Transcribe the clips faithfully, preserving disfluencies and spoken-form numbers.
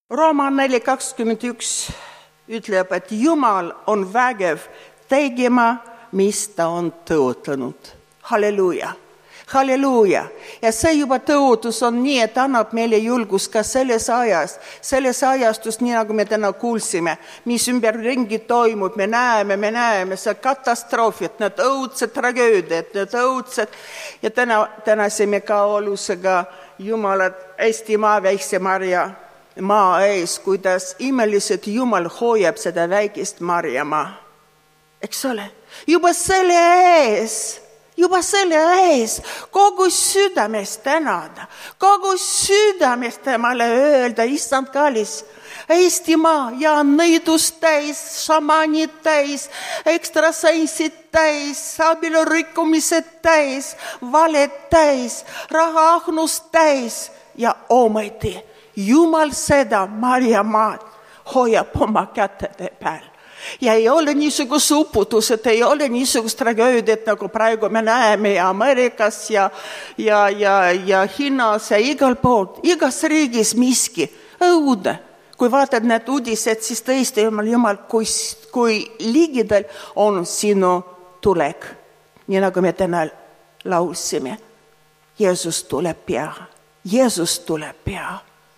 Rooma neli kakskümmend üks ütleb, et Jumal on vägev tegema, mis ta on tõotanud. Halleluuja. Halleluuja. Ja see juba tõotus on nii, et annab meile julgus ka selles ajas, selles ajastus, nii nagu me täna kuulsime, mis ümberringi toimub, me näeme, me näeme, see katastroofid, need õudsed tragöödiad, need õudsed, ja täna, tänasime ka olusega Jumalat, Eesti maa, väikse Marja maa ees, kuidas imeliselt Jumal hoiab seda väikest Marja maa. Eks ole? Juba selle ees, juba selle ees, kogu südamest tänada, kogu südamest temale öelda, issand kallis, Eestimaa ja nõidust täis, šamanid täis, ekstrasensid täis, abielurikkumised täis, valed täis, rahaahnus täis ja ometi Jumal seda Marja maad hoiab oma kätede peal. Ja ei ole niisugust uputused, ei ole niisugust tragöödiat, nagu praegu me näeme ja Ameerikas ja, ja, ja, ja Hiinas ja igal pool, igas riigis miski õudne. Kui vaatad need uudised, siis tõesti, Jumal, Jumal, kui, kui ligidel on sinu tulek. Nii nagu me täna laulsime. Jeesus tuleb pea. Jeesus tuleb pea.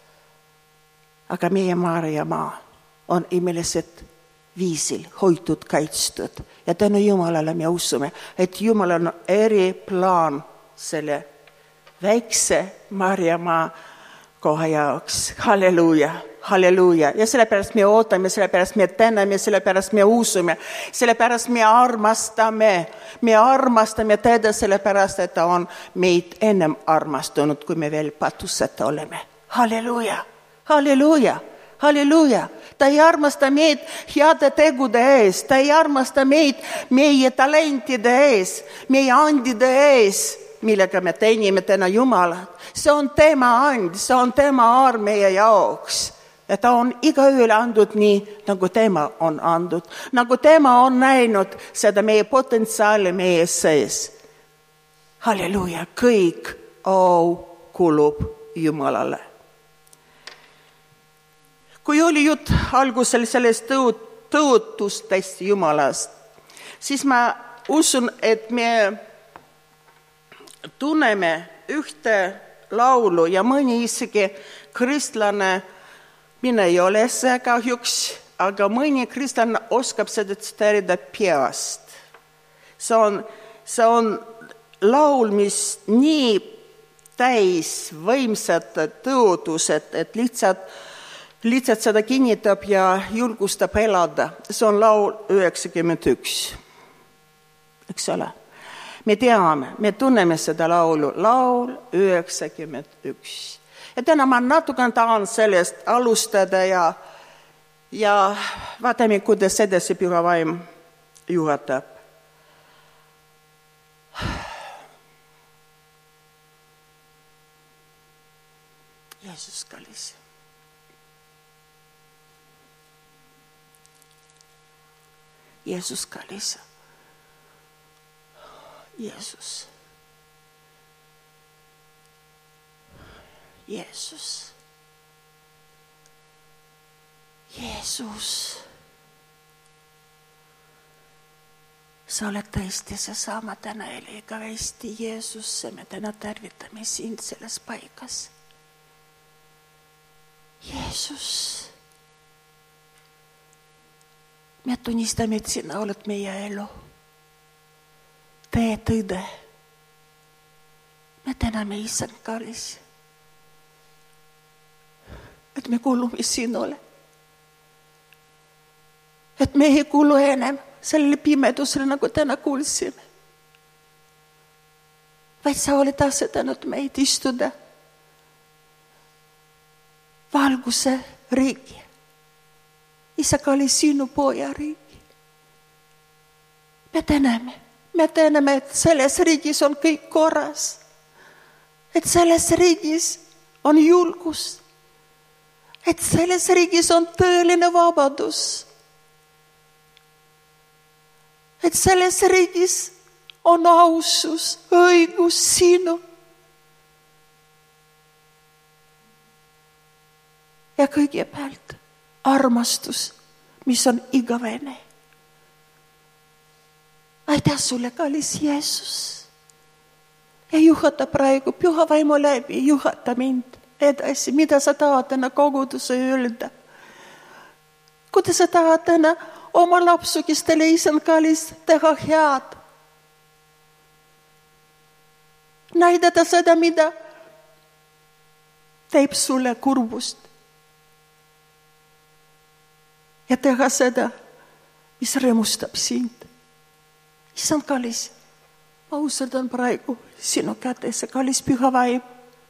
Aga meie Maarja maa on imelised viisil hoitud, kaitstud. Ja tänu Jumalale me usume, et Jumal on eriplaan selle väikse Maarja maa koha jaoks. Halleluuja, halleluuja. Ja sellepärast me ootame, sellepärast me täname, sellepärast me usume, sellepärast me armastame. Me armastame teda sellepärast, et ta on meid ennem armastunud, kui me veel patused oleme. Halleluuja, halleluuja, halleluuja. Ta ei armasta meid heade tegude ees, ta ei armasta meid meie talentide ees, meie andide ees, millega me teenime täna Jumalat. See on tema and, see on tema arm meie jaoks. Ja ta on igaühele andnud nii, nagu tema on andnud. Nagu tema on näinud seda meie potentsiaali meie sees. Halleluuja, kõik au kulub Jumalale. Kui oli jutt algusel sellest tõotustest Jumalast, siis ma usun, et me tunneme ühte laulu ja mõni isegi kristlane, mina ei ole see kahjuks, aga mõni kristlane oskab seda tsiteerida peast. See on, see on laul, mis nii täis võimsad tõotused, et lihtsalt Lihtsalt seda kinnitab ja julgustab elada. See on laul üheksakümmend üks. Eks ole? Me teame, me tunneme seda laulu. Laul üheksakümmend üks. Ja täna ma natuke tahan sellest alustada ja, ja vaatame, kuidas edasi Püha Vaim juhatab. Jeesus kallis. Jeesus kallis. Jeesus. Jeesus. Jeesus. Sa oled tõesti seesama täna eliga Eesti Jeesus, me täna tervitame sind selles paigas. Jeesus. Me tunnistame, et sina oled meie elu. Tee tõde. Me täname issand kallis. Et me kuulume sinule. Et me ei kuulu enam sellele pimedusele, nagu täna kuulsime. Vaid sa oled asetanud meid istuda valguse riigi. Isa kallis sinu poja riigi. Me täname, me täname, et selles riigis on kõik korras. Et selles riigis on julgus. Et selles riigis on tõeline vabadus. Et selles riigis on ausus, õigus sinu. Ja kõigepealt armastus, mis on igavene. Aitäh sulle, kallis Jeesus. Ja juhata praegu püha vaimu läbi, juhata mind edasi, mida sa tahad täna koguduse öelda. Kuidas sa tahad täna oma lapsukistele, isand kallis, teha head. Näidata seda, mida teeb sulle kurbust. Ja teha seda, mis rõõmustab sind. Isand kallis, ma usaldan praegu sinu kätesse, kallis püha vaim.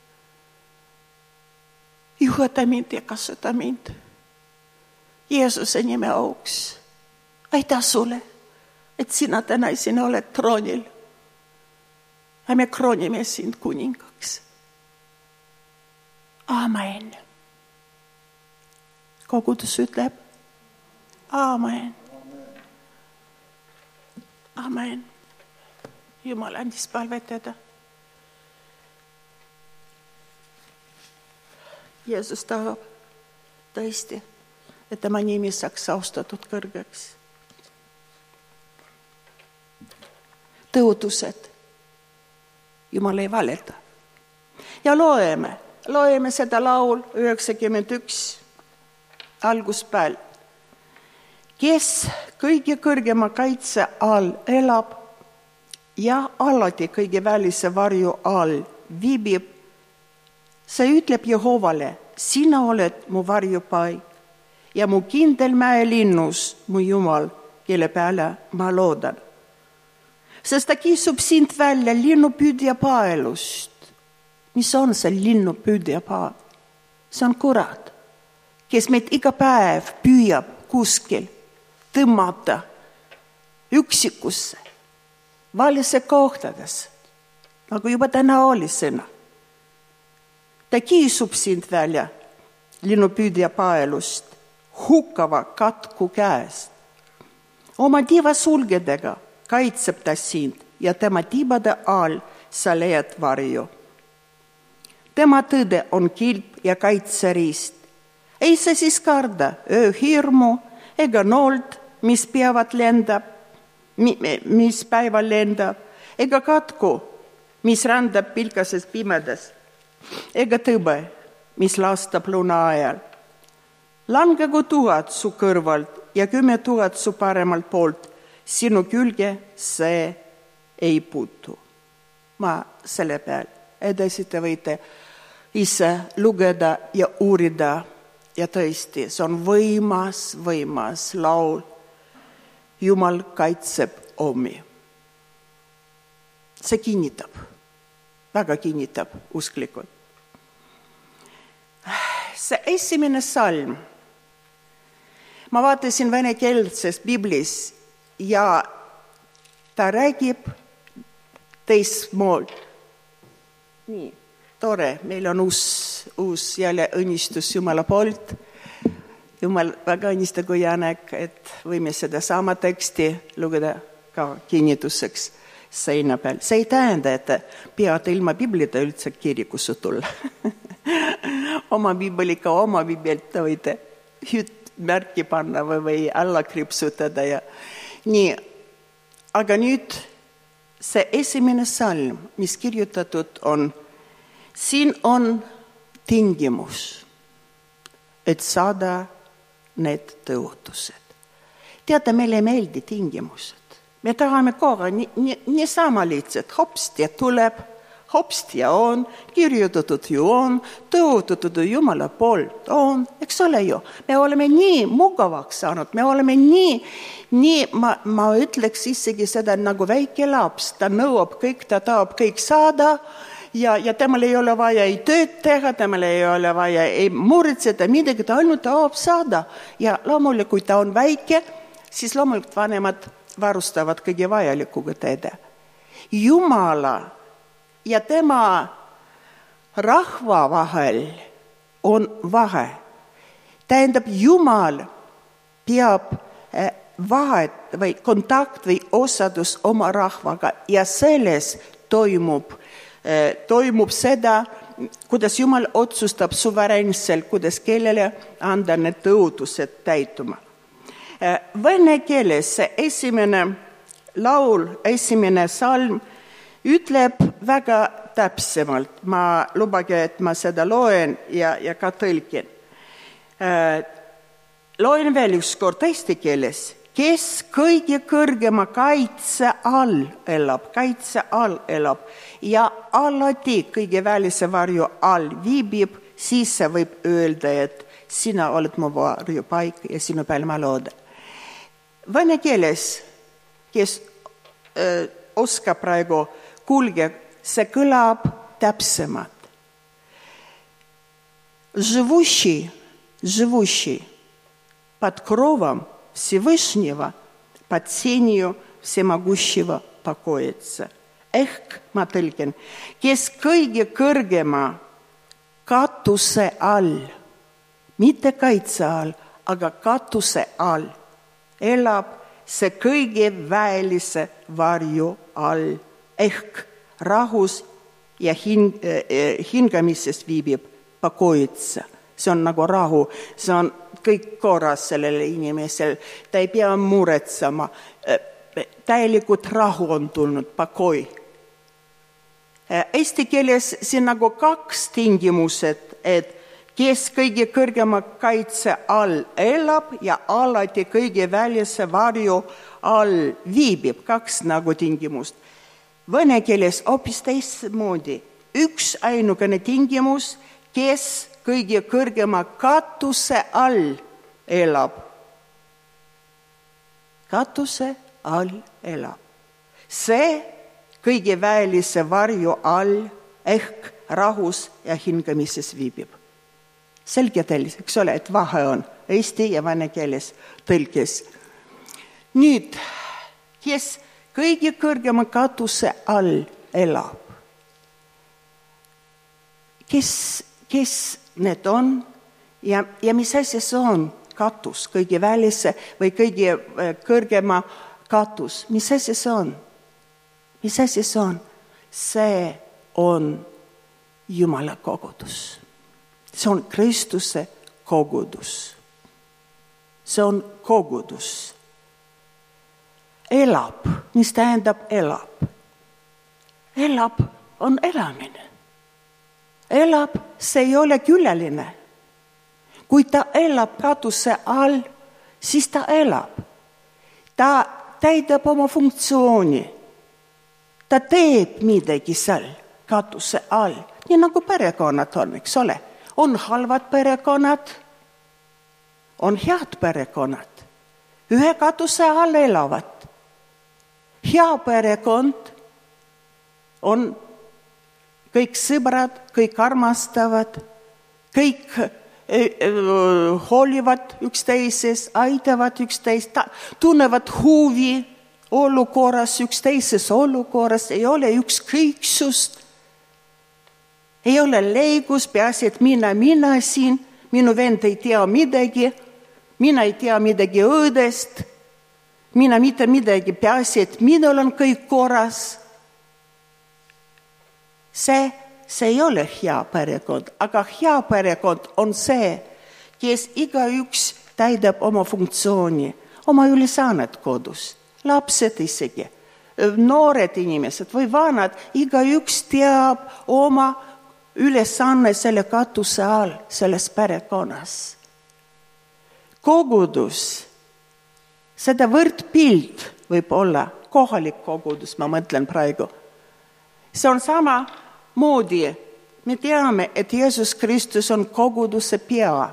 Juhata mind ja kasuta mind. Jeesuse nime auks. Aitäh sulle, et sina täna sina oled troonil. Ja me kroonime sind kuningaks. Amen. Kogudus ütleb. Amen. Amen. Jumal andis palvetada. Jeesus tahab tõesti, et tema nimi saaks austatud kõrgeks. Tõotused. Jumal ei valeta. Ja loeme, loeme seda laul üheksakümmend üks alguspäev. Kes kõige kõrgema kaitse all elab ja alati kõige välise varju all viibib, see ütleb Jehovale, sina oled mu varjupaik ja mu kindel mäelinnus, mu Jumal, kelle peale ma loodan. Sest ta kisub sind välja linnupüüdja paelust. Mis on see linnupüüdja pael? See on kurat, kes meid iga päev püüab kuskil tõmmata üksikusse, valise kohtades, nagu juba täna oli sõna. Ta kiisub sind välja linnupüüdja paelust, hukkava katku käest. Oma tiiva sulgedega kaitseb ta sind ja tema tiibade all sa leiad varju. Tema tõde on kilp ja kaitseriist. Ei sa siis karda ööhirmu ega noolt, mis peavad lendab, mis päeval lendab, ega katku, mis rändab pilkases pimedas, ega tõbe, mis lastab luna ajal. Langegu tuhat su kõrvalt ja kümme tuhat su paremalt poolt, sinu külge see ei puutu. Ma selle peal edasi te võite ise lugeda ja uurida ja tõesti, see on võimas, võimas laul. Jumal kaitseb omi. See kinnitab, väga kinnitab usklikult. See esimene salm, ma vaatasin venekeelses Biblis ja ta räägib teistmoodi. Nii, tore, meil on uus, uus jälle õnnistus Jumala poolt. Jumal väga õnnistagu Janek, et võime seda sama teksti lugeda ka kinnituseks seina peal. See ei tähenda, et pead ilma Biblita üldse kirikusse tulla. Oma Bibliga, oma Bibliata võite märki panna või, või alla kripsutada. Ja. Nii, aga nüüd see esimene salm, mis kirjutatud on, siin on tingimus, et saada need tõotused. Teate, meile ei meeldi tingimused. Me tahame korra nii, nii, nii sama lihtsalt. Hopsti tuleb, hopsti ja on, kirjutatud ju on, tõotatud Jumala poolt on, eks ole ju. Me oleme nii mugavaks saanud, me oleme nii, nii ma, ma ütleks isegi seda nagu väike laps, ta nõuab kõik, ta tahab kõik saada, Ja, ja temal ei ole vaja ei tööd teha, temal ei ole vaja ei muretseda midagi, ta ainult tahab saada. Ja loomulikult, kui ta on väike, siis loomulikult vanemad varustavad kõige vajalikuga teda. Jumala ja tema rahva vahel on vahe. Tähendab, Jumal peab vahet või kontakt või osadus oma rahvaga ja selles toimub toimub seda, kuidas Jumal otsustab suveräänselt, kuidas kellele anda need tõotused täituma. Vene keeles esimene laul, esimene salm ütleb väga täpsemalt. Ma lubage, et ma seda loen ja, ja ka tõlkin. Loen veel ükskord eesti keeles. Kes kõige kõrgema kaitse all elab, kaitse all elab ja alati kõige välise varju all viibib, siis see võib öelda, et sina oled mu varjupaik ja sinu peal ma loodan. Vene keeles, kes öö, oskab praegu kuulge, see kõlab täpsemalt. Живущий, живущий под кровом Всевышнего, под сенью всемогущего покоится. Ehk ma tõlgin, kes kõige kõrgema katuse all, mitte kaitse all, aga katuse all, elab see kõige väelise varju all, ehk rahus ja hin, eh, hingamises viibib покоится. See on nagu rahu, see on kõik korras sellele inimesel, ta ei pea muretsema, täielikult rahu on tulnud, pakoi. Eesti keeles siin nagu kaks tingimused, et kes kõige kõrgema kaitse all elab ja alati kõige välise varju all viibib, kaks nagu tingimust. Vene keeles hoopis teistmoodi, üks ainukene tingimus, kes kõige kõrgema katuse all elab. Katuse all elab. See kõige väelise varju all ehk rahus ja hingamises viibib. Selge teil, eks ole, et vahe on eesti ja vene keeles tõlkes. Nüüd, kes kõige kõrgema katuse all elab? Kes, kes need on ja, ja mis asi see on katus, kõige välise või kõige kõrgema katus, mis asi see on? Mis asi see on? See on Jumala kogudus. See on Kristuse kogudus. See on kogudus. Elab, mis tähendab elab? Elab on elamine. Elab, see ei ole külaline. Kui ta elab katuse all, siis ta elab. Ta täidab oma funktsiooni. Ta teeb midagi seal katuse all. Nii nagu perekonnad on, eks ole. On halvad perekonnad, on head perekonnad. Ühe katuse all elavad. Hea perekond on kõik sõbrad, kõik armastavad, kõik hoolivad üksteises, aitavad üksteist, tunnevad huvi olukorras, üksteises olukorras, ei ole ükskõiksust, ei ole leigus, peaasi, et mina, mina siin, minu vend ei tea midagi, mina ei tea midagi õõdest, mina mitte midagi, peaasi, et minul on kõik korras. See, see ei ole hea perekond, aga hea perekond on see, kes igaüks täidab oma funktsiooni, oma ülesannet kodus, lapsed isegi, noored inimesed või vanad, igaüks teab oma ülesanne selle katuse all, selles perekonnas. Kogudus, seda võrdpilt võib olla, kohalik kogudus, ma mõtlen praegu. See on sama moodi. Me teame, et Jeesus Kristus on koguduse pea.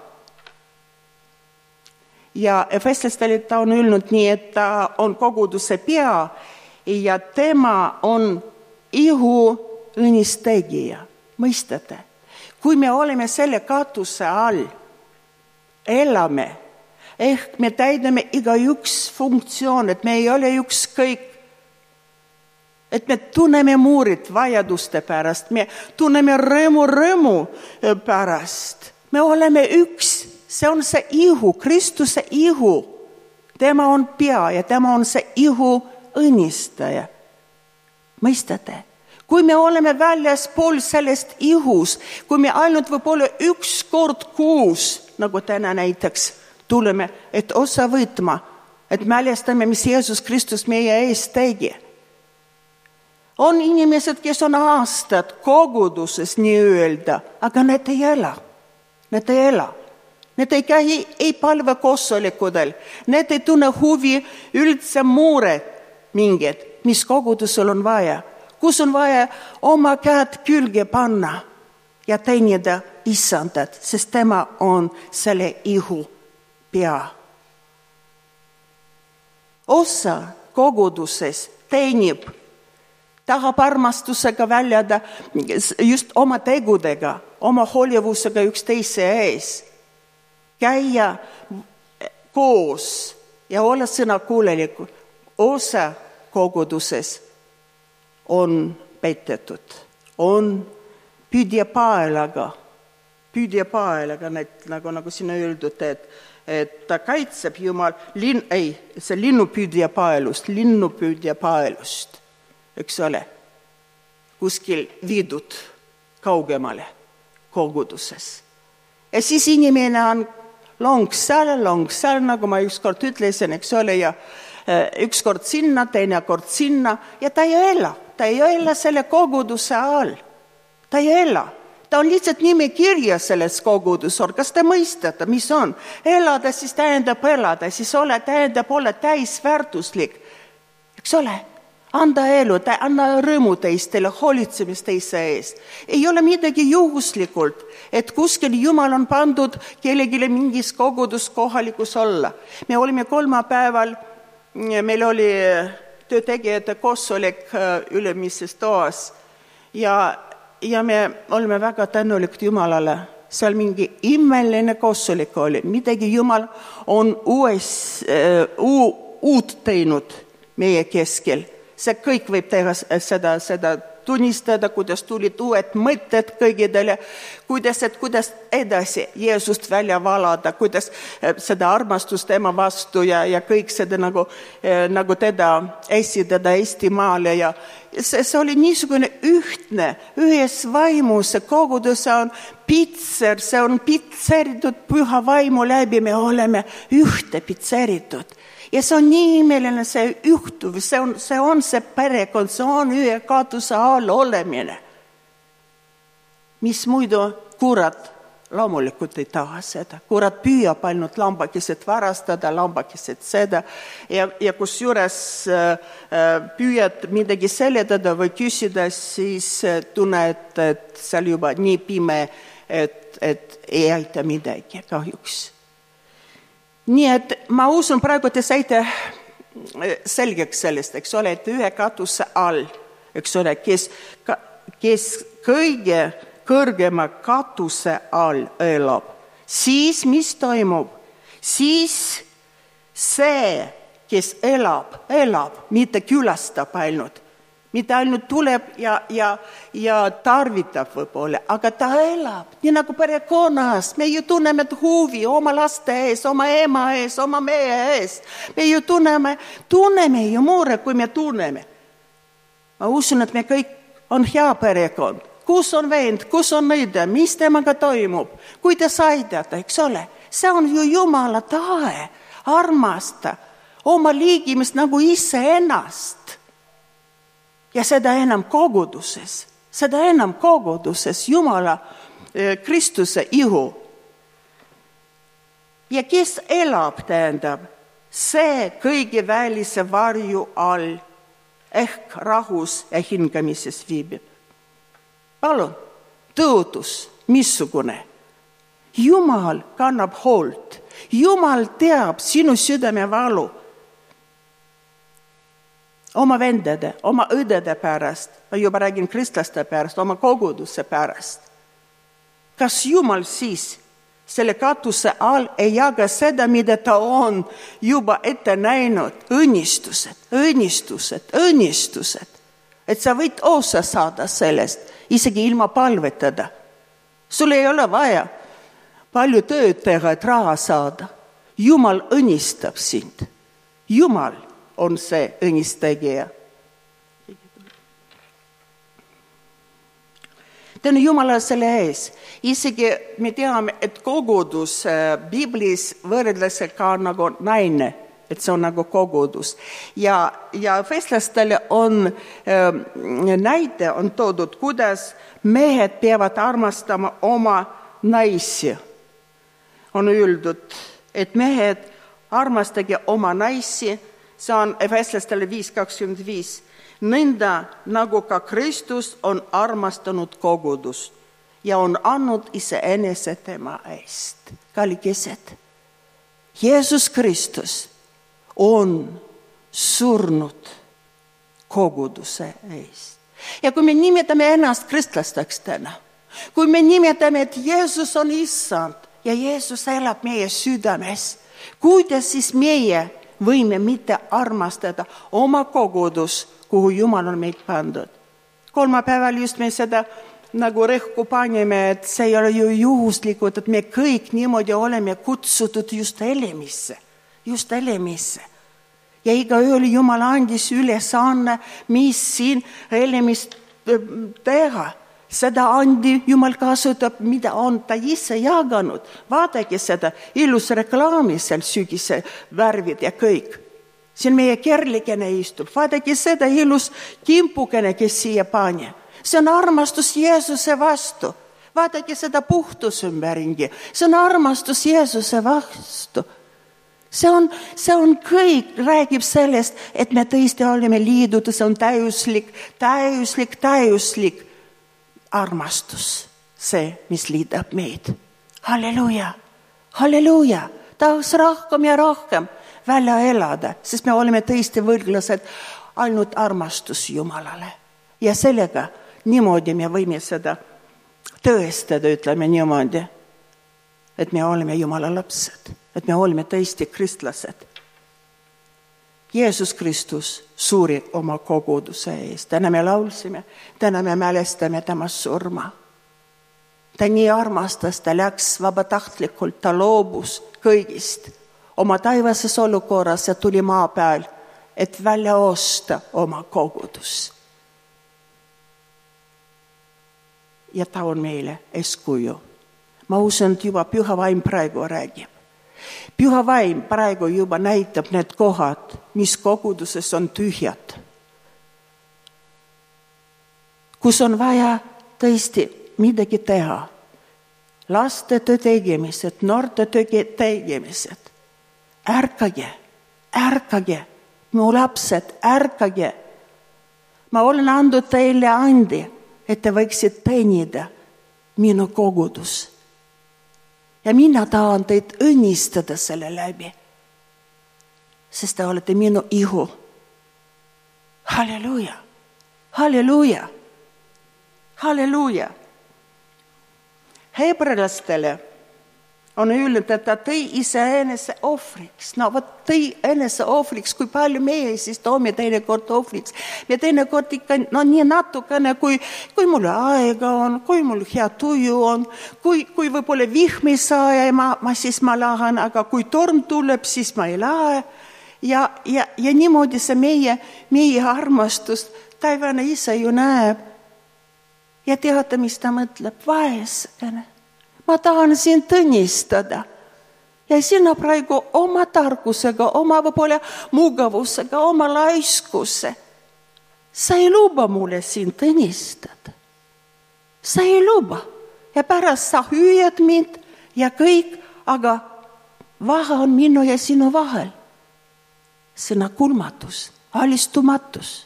Ja Efeslastele ta on öelnud nii, et ta on koguduse pea ja tema on ihu õnnistegija. Mõistate? Kui me oleme selle katuse all, elame, ehk me täidame igaüks funktsioon, et me ei ole ükskõik, et me tunneme muurit vajaduste pärast, me tunneme rõõmu rõõmu pärast. Me oleme üks, see on see ihu, Kristuse ihu. Tema on pea ja tema on see ihu õnnistaja. Mõistate? Kui me oleme väljaspool sellest ihus, kui me ainult võib-olla üks kord kuus, nagu täna näiteks, tuleme, et osa võtma, et mälestame, mis Jeesus Kristus meie ees tegi. On inimesed, kes on aastad koguduses nii öelda, aga need ei ela. Need ei ela. Need ei käi ei palve koosolekudel. Need ei tunne huvi üldse mured mingid, mis kogudusel on vaja. Kus on vaja oma käed külge panna ja teenida isandat, sest tema on selle ihu pea. Osa koguduses teenib, tahab armastusega väljada just oma tegudega, oma hoolivusega üksteise ees. Käia koos ja olla sõnakuulelikud. Osa koguduses on petetud, on püüdjapaelaga, püüdjapaelaga, nagu, nagu sinna öeldud, et, et ta kaitseb Jumal, lin, ei, see linnupüüdjapaelust, linnupüüdjapaelust, eks ole, kuskil viidud kaugemale koguduses. Ja siis inimene on long seal, long seal, nagu ma ükskord ütlesin, eks ole, ja ükskord sinna, teine kord sinna, ja ta ei ela. Ta ei ela selle koguduse all. Ta ei ela. Ta on lihtsalt nime kirja selles kogudusor. Kas te mõistate, mis on? Elada siis tähendab elada, siis ole, tähendab olla täisväärtuslik. Eks ole? Anda elu, anna rõõmu teistele, hoolitsemist teise eest. Ei ole midagi juhuslikult, et kuskil Jumal on pandud kellegile mingis kogudus kohalikus olla. Me olime kolmapäeval, meil oli töötegijate koosolek ülemises toas ja, ja me olime väga tänulikud Jumalale. Seal mingi imeline koosolek oli. Midagi Jumal on uues, uu, uut teinud meie keskel. See kõik võib teha seda, seda tunnistada, kuidas tulid uued mõtted kõigidele, kuidas, et kuidas edasi Jeesust välja valada, kuidas seda armastust tema vastu ja, ja kõik seda nagu, nagu teda esitada Eestimaale. Ja see, see oli niisugune ühtne, ühes vaimus, see kogudus on pitser, see on pitseritud püha vaimu läbi, me oleme ühte pitseritud. Ja see on nii imeline see ühtuv, see on, see on see perekond, see on ühe katuse all olemine. Mis muidu kurat loomulikult ei taha seda. Kurat püüab ainult lambakesed varastada, lambakesed seda. Ja, ja kus juures püüad midagi seletada või küsida, siis tunned, et seal juba nii pime, et, et ei aita midagi kahjuks. Nii et ma usun praegu, te saite selgeks sellest, eks ole, et ühe katuse all, eks ole, kes, kes kõige kõrgema katuse all elab, siis mis toimub? Siis see, kes elab, elab, mitte külastab ainult. Mitte ainult tuleb ja, ja, ja tarvitab võib-olla, aga ta elab. Nii nagu perekonnas. Me ju tunneme huvi oma laste ees, oma ema ees, oma meie ees. Me ju tunneme, tunneme ju mure, kui me tunneme. Ma usun, et me kõik on hea perekond. Kus on vend, kus on nõida, mis temaga toimub, kuidas aidata, eks ole. See on ju Jumala tahe, armasta oma liigimist nagu ise ennast. Ja seda enam koguduses, seda enam koguduses Jumala Kristuse ihu. Ja kes elab, tähendab, see kõige välise varju all ehk rahus ja hingamises viibib. Palun, tõotus, missugune? Jumal kannab hoolt. Jumal teab sinu südame valu. Oma vendade, oma õdede pärast, ma juba räägin kristlaste pärast, oma koguduse pärast. Kas Jumal siis selle katuse all ei jaga seda, mida ta on juba ette näinud? Õnnistused, õnnistused, õnnistused. Et sa võid osa saada sellest, isegi ilma palvetada. Sul ei ole vaja palju tööd teha, et raha saada. Jumal õnnistab sind. Jumal on see õnnistegija. tänu Jumalale selle ees. Isegi me teame, et kogudus Biblis võrreldakse ka nagu naine, et see on nagu kogudus. Ja, ja festlastele on näide on toodud, kuidas mehed peavad armastama oma naisi. On öeldud, et mehed armastage oma naisi, see on Efeslastele viis kakskümmend viis. Nõnda nagu ka Kristus on armastanud kogudust ja on andnud iseenese tema eest. Kallikesed, Jeesus Kristus on surnud koguduse eest. Ja kui me nimetame ennast kristlasteks täna, kui me nimetame, et Jeesus on issand ja Jeesus elab meie südames, kuidas siis meie võime mitte armastada oma kogudus, kuhu Jumal on meid pandud. Kolmapäeval just me seda nagu rõhku panime, et see ei ole ju juhuslikud, et me kõik niimoodi oleme kutsutud just elimisse, just elimisse. Ja iga ööl Jumal andis ülesanne, mis siin elimist teha. Seda andi Jumal kasutab, mida on ta ise jaganud. Vaadake seda ilus reklaami seal sügise värvid ja kõik. Siin meie kerlikene istub. Vaadake seda ilus kimpukene, kes siia pani. See on armastus Jeesuse vastu. Vaadake seda puhtus ümberringi. See on armastus Jeesuse vastu. See on, see on kõik, räägib sellest, et me tõesti oleme liidud, see on täiuslik, täiuslik, täiuslik armastus, see, mis liidab meid. Halleluuja, halleluuja, tahaks rohkem ja rohkem välja elada, sest me oleme tõesti võlglased ainult armastus Jumalale. Ja sellega niimoodi me võime seda tõestada, ütleme niimoodi, et me oleme Jumala lapsed, et me oleme tõesti kristlased. Jeesus Kristus suuri oma koguduse eest. Täna me laulsime, täna me mälestame tema surma. Ta nii armastas, ta läks vabatahtlikult, ta loobus kõigist oma taivases olukorras ja tuli maa peal, et välja osta oma kogudus. Ja ta on meile eeskuju. Ma usun, et juba Püha Vaim praegu räägib. Püha Vaim praegu juba näitab need kohad, mis koguduses on tühjad. Kus on vaja tõesti midagi teha. Laste töö tegemised, noorte töö tegemised. Ärkage, ärkage, mu lapsed, ärkage. Ma olen andnud teile andi, et te võiksid teenida minu kogudus. Ja mina tahan teid õnnistada selle läbi, sest te olete minu ihu. Halleluuja, halleluuja, halleluuja. Hebralastele on öelnud, et ta tõi iseenese ohvriks. No võt tõi enese ohvriks, kui palju meie siis toome teine kord ohvriks. Me teine kord ikka no, nii natukene, kui, kui mul aega on, kui mul hea tuju on, kui, kui võib-olla vihmi saa, ma, ma siis ma lahan, aga kui torm tuleb, siis ma ei lahe. Ja, ja, ja niimoodi see meie, meie armastus, taivane ise ju näeb. Ja teate, mis ta mõtleb? Vaeskene. Ma tahan sind tõnistada. Ja sina praegu oma tarkusega, oma võib-olla mugavusega, oma laiskuse. Sa ei luba mulle sind tõnistada. Sa ei luba. Ja pärast sa hüüad mind ja kõik, aga vahe on minu ja sinu vahel. Sina kulmatus, alistumatus.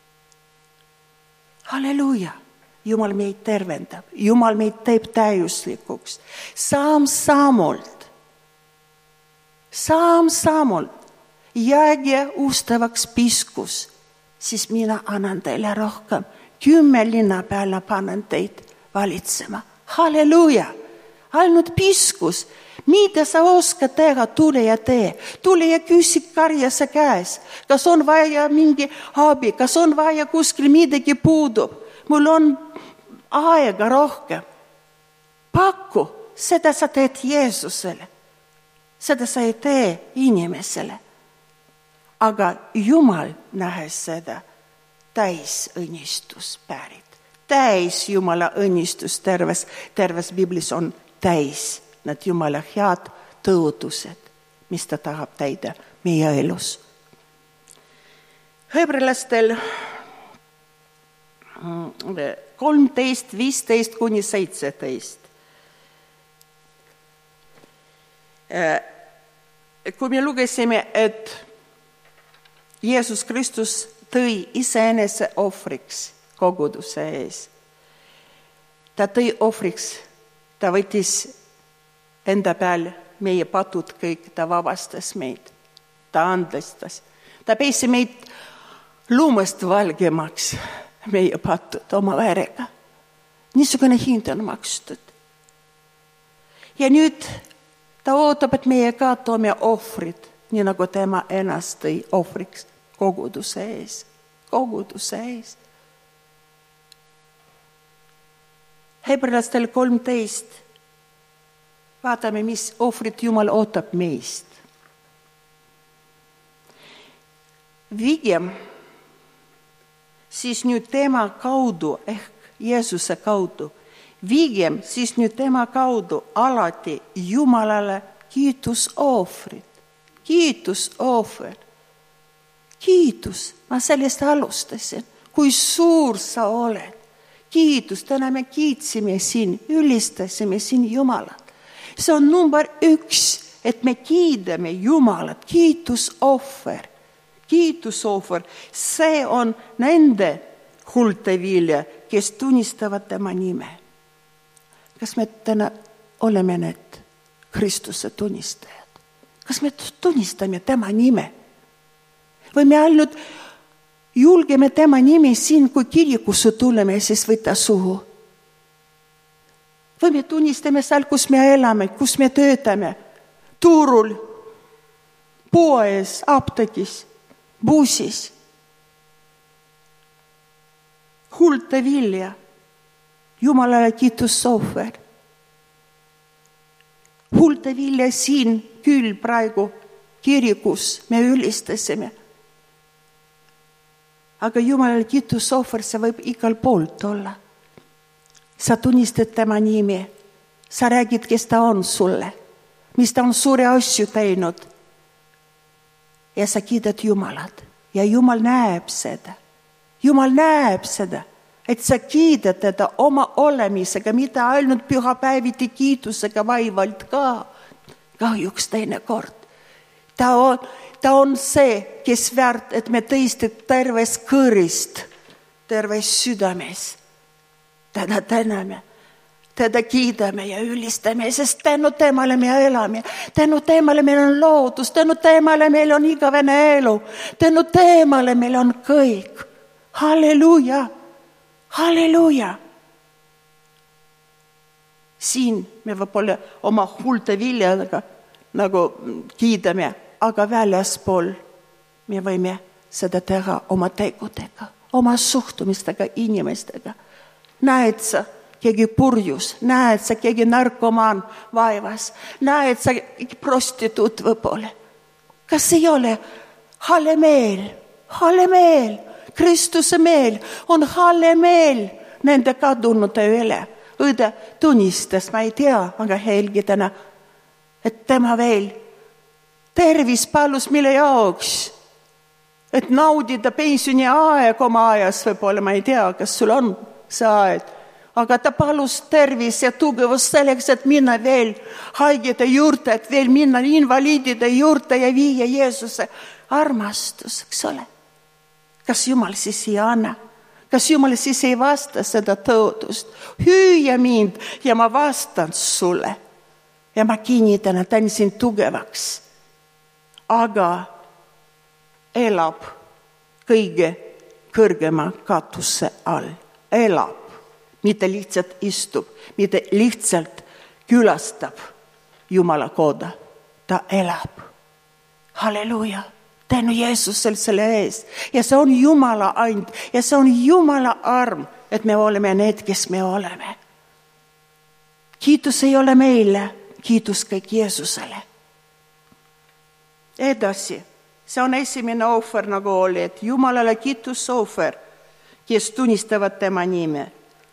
Halleluuja. Jumal meid tervendab. Jumal meid teeb täiuslikuks. Saam-saamult. Saam-saamult. Jääge ustavaks piskus. Siis mina annan teile rohkem. Kümme linna peale panen teid valitsema. Halleluuja. Ainult piskus. Mida sa oskad teha? Tule ja tee. Tule ja küsi karjase käes. Kas on vaja mingi abi? Kas on vaja kuskil midagi puudub? Mul on aega rohkem. Paku, seda sa teed Jeesusele. Seda sa ei tee inimesele. Aga Jumal nähes seda täis õnnistus pärit. täis Jumala õnnistus, terves, terves Biblis on täis need Jumala head tõotused, mis ta tahab täida meie elus. Hebrelastel kolmteist, viisteist kuni seitseteist. Kui me lugesime, et Jeesus Kristus tõi iseenese ohvriks koguduse ees. Ta tõi ohvriks, ta võttis enda peal meie patud kõik, ta vabastas meid, ta andestas. Ta pesi meid luumast valgemaks, meie patud oma verega. Niisugune hind on makstud. Ja nüüd ta ootab, et meie ka toome ohvrid, nii nagu tema ennast tõi ohvriks koguduse ees. Koguduse ees. Hebrelastel kolmteist. Vaatame, mis ohvrit Jumal ootab meist. Vigem siis nüüd tema kaudu, ehk Jeesuse kaudu, vigem siis nüüd tema kaudu alati Jumalale kiitusohvrit. Kiitusohver. Kiitus, ma sellest alustasin, kui suur sa oled. Kiitus, täna me kiitsime siin, ülistasime siin Jumalat. See on number üks, et me kiidame Jumalat, kiitusohver. Kiitusohver, see on nende hultevilja, kes tunnistavad tema nime. Kas me täna oleme need Kristuse tunnistajad? Kas me tunnistame tema nime? Või me ainult julgeme tema nimi siin, kui kirikusse tuleme, siis võtta suhu? Või me tunnistame seal, kus me elame, kus me töötame, turul, poes, apteegis, bussis. Hultevilja, Jumalale kiitusohver. Hultevilja siin küll praegu kirikus me ülistasime. Aga Jumalale kiitusohver, see võib igal poolt olla. Sa tunnistad tema nimi. Sa räägid, kes ta on sulle. Mis ta on suuri asju teinud. Ja sa kiidad Jumalat. Ja Jumal näeb seda. Jumal näeb seda, et sa kiidad teda oma olemisega, mida ainult pühapäeviti kiitusega vaivalt ka. Kahjuks teine kord. Ta on, ta on see, kes väärt, et me tõesti terves kõrist, terves südames. Teda täname, teda kiidame ja ülistame, sest tänu temale me elame. Tänu temale meil on loodus, tänu temale meil on igavene elu. Tänu temale meil on kõik. Halleluja, halleluja. Siin me võib-olla oma hulte viljadega nagu kiidame, aga väljaspool me võime seda teha oma tegudega, oma suhtumistega inimestega. Näed sa keegi purjus, näed sa keegi narkomaan vaevas, näed sa prostituut võib-olla. Kas ei ole hallemeel, hallemeel, Kristuse meel on hallemeel nende kadunute üle. Õde tunnistas, ma ei tea, aga Helgi täna, et tema veel tervis palus mille jaoks, et naudida pensioni aeg oma ajas võib-olla, ma ei tea, kas sul on see aeg, aga ta palus tervis ja tugevus selleks, et minna veel haigete juurde, et veel minna invaliidide juurde ja viia Jeesuse armastus, eks ole. Kas Jumal siis ei anna? Kas Jumal siis ei vasta seda tõotust? Hüüa mind ja ma vastan sulle. Ja ma kinnitan, et teen sind tugevaks. Aga elab kõige kõrgema katuse all. Elab. Mitte lihtsalt istub, mitte lihtsalt külastab Jumala koda. Ta elab. Halleluja. Tänu Jeesusel selle ees. Ja see on Jumala and. Ja see on Jumala arm, et me oleme need, kes me oleme. Kiitus ei ole meile, kiitus kõik Jeesusele. Edasi. See on esimene ohver, nagu oli, et Jumalale kiitus ohver, kes tunnistavad tema nime.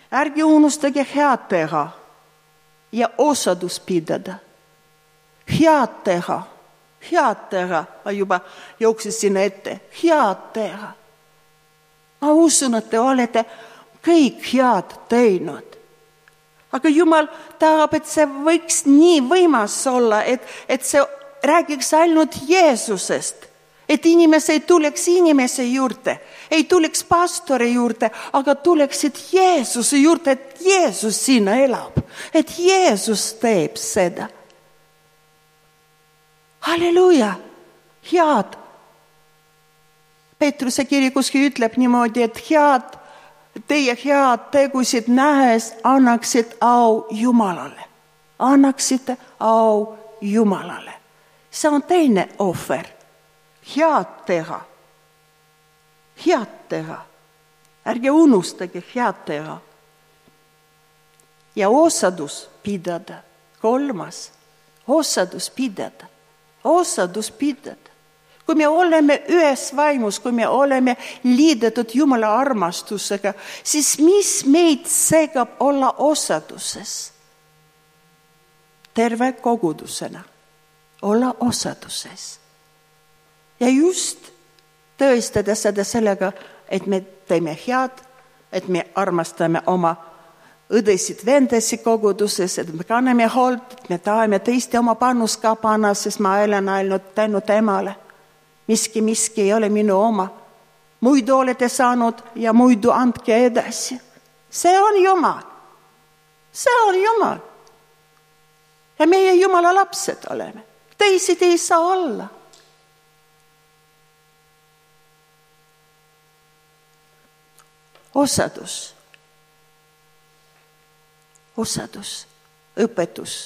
ärge unustage head teha ja osadus pidada. Head teha, head teha, ma juba jooksin sinna ette, head teha. Ma usun, et te olete kõik head teinud. Aga Jumal tahab, et see võiks nii võimas olla, et, et see räägiks ainult Jeesusest. Et inimese ei tuleks inimese juurde, ei tuleks pastori juurde, aga tuleksid Jeesuse juurde, et Jeesus sinna elab. Et Jeesus teeb seda. Halleluja, head. Petruse kiri kuskil ütleb niimoodi, et head, teie head tegusid nähes annaksid au Jumalale. Annaksite au Jumalale. See on teine ohver. Head teha. Head teha. Ärge unustage head teha. Ja osadus pidada. Kolmas. Osadus pidada. Osadus pidada. Kui me oleme ühes vaimus, kui me oleme liidetud Jumala armastusega, siis mis meid segab olla osaduses? Terve kogudusena. Olla osaduses. Ja just tõestada seda sellega, et me teeme head, et me armastame oma õdesid vendesi koguduses, et me kanname hoolt, et me tahame teiste oma panus ka panna, sest ma elan ainult tänu temale. Miski, miski ei ole minu oma. Muidu olete saanud ja muidu andke edasi. See on Jumal. See on Jumal. Ja meie Jumala lapsed oleme. Teised ei saa olla. Osadus. Osadus. Õpetus.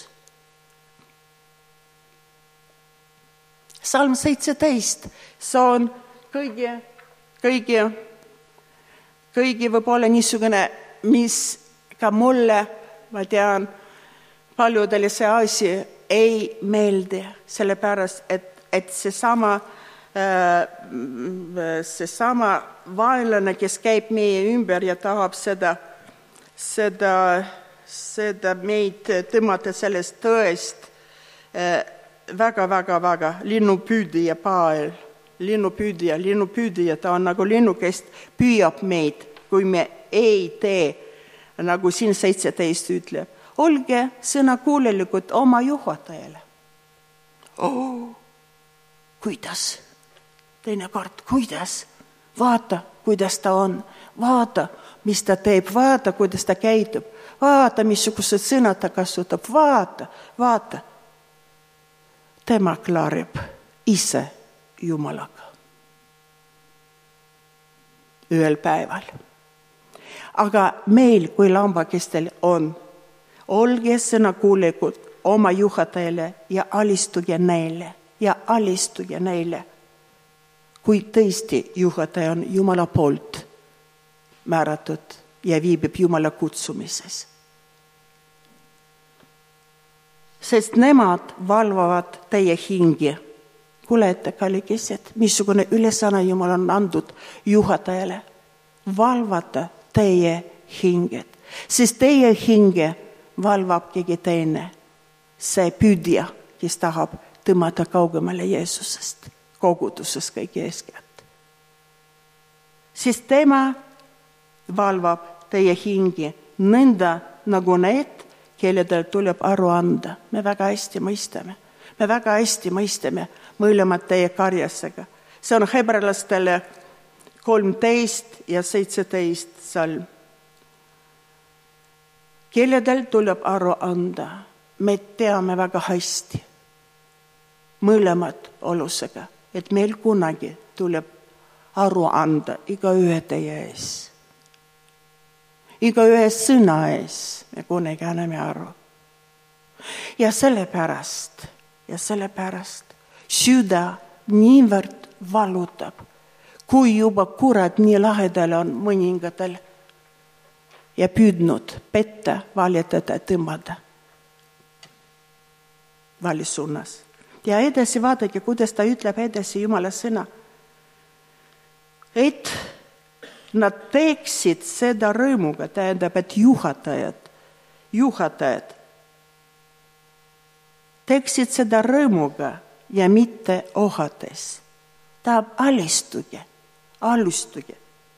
Salm seitseteist, see on kõigi, kõigi, kõigi võib-olla niisugune, mis ka mulle, ma tean, paljudele see asi ei meeldi, sellepärast, et, et see sama, see sama vaenlane, kes käib meie ümber ja tahab seda, seda, seda meid tõmmata sellest tõest, väga, väga, väga linnupüüdija Pael, linnupüüdija, linnupüüdija, ta on nagu linnu, kes püüab meid, kui me ei tee, nagu siin seitseteist ütleb. Olge sõnakuulelikud oma juhatajale. Oh, kuidas? Teine kord, kuidas? Vaata, kuidas ta on. Vaata, mis ta teeb. Vaata, kuidas ta käitub. Vaata, missugused sõnad ta kasutab. Vaata, vaata. Tema klaarib ise Jumalaga. Ühel päeval. Aga meil kui lambakestel on, olge sõnakuulelikud oma juhatajale ja alistuge neile. Ja alistuge neile. Kui tõesti juhataja on Jumala poolt määratud ja viibib Jumala kutsumises. Sest nemad valvavad teie hingi. Kuulete, kallikesed, missugune ülesanne Jumal on andnud juhatajale. Valvata teie hinged. Sest teie hinge valvab keegi teine. See püüdja, kes tahab tõmmata kaugemale Jeesusest, kogudusest kõige eeskätt. Sest tema valvab teie hingi nõnda nagu need, kelledel tuleb aru anda. Me väga hästi mõistame. Me väga hästi mõistame mõlemad teie karjasega. See on hebralastele kolmteist ja seitseteist salm. Kelledel tuleb aru anda. Me teame väga hästi mõlemad olusega, et meil kunagi tuleb aru anda iga ühe teie ees. Iga ühe sõna ees me kunagi anname aru. Ja sellepärast, ja sellepärast süda niivõrd valutab, kui juba kurat nii lahedal on mõningatel ja püüdnud petta, valitada, tõmmata valisuunas. Ja edasi vaadake, kuidas ta ütleb edasi Jumala sõna. Et nad teeksid seda rõõmuga, tähendab, et juhatajad, juhatajad teeksid seda rõõmuga ja mitte ohates. Tahab alistuge, alustuge.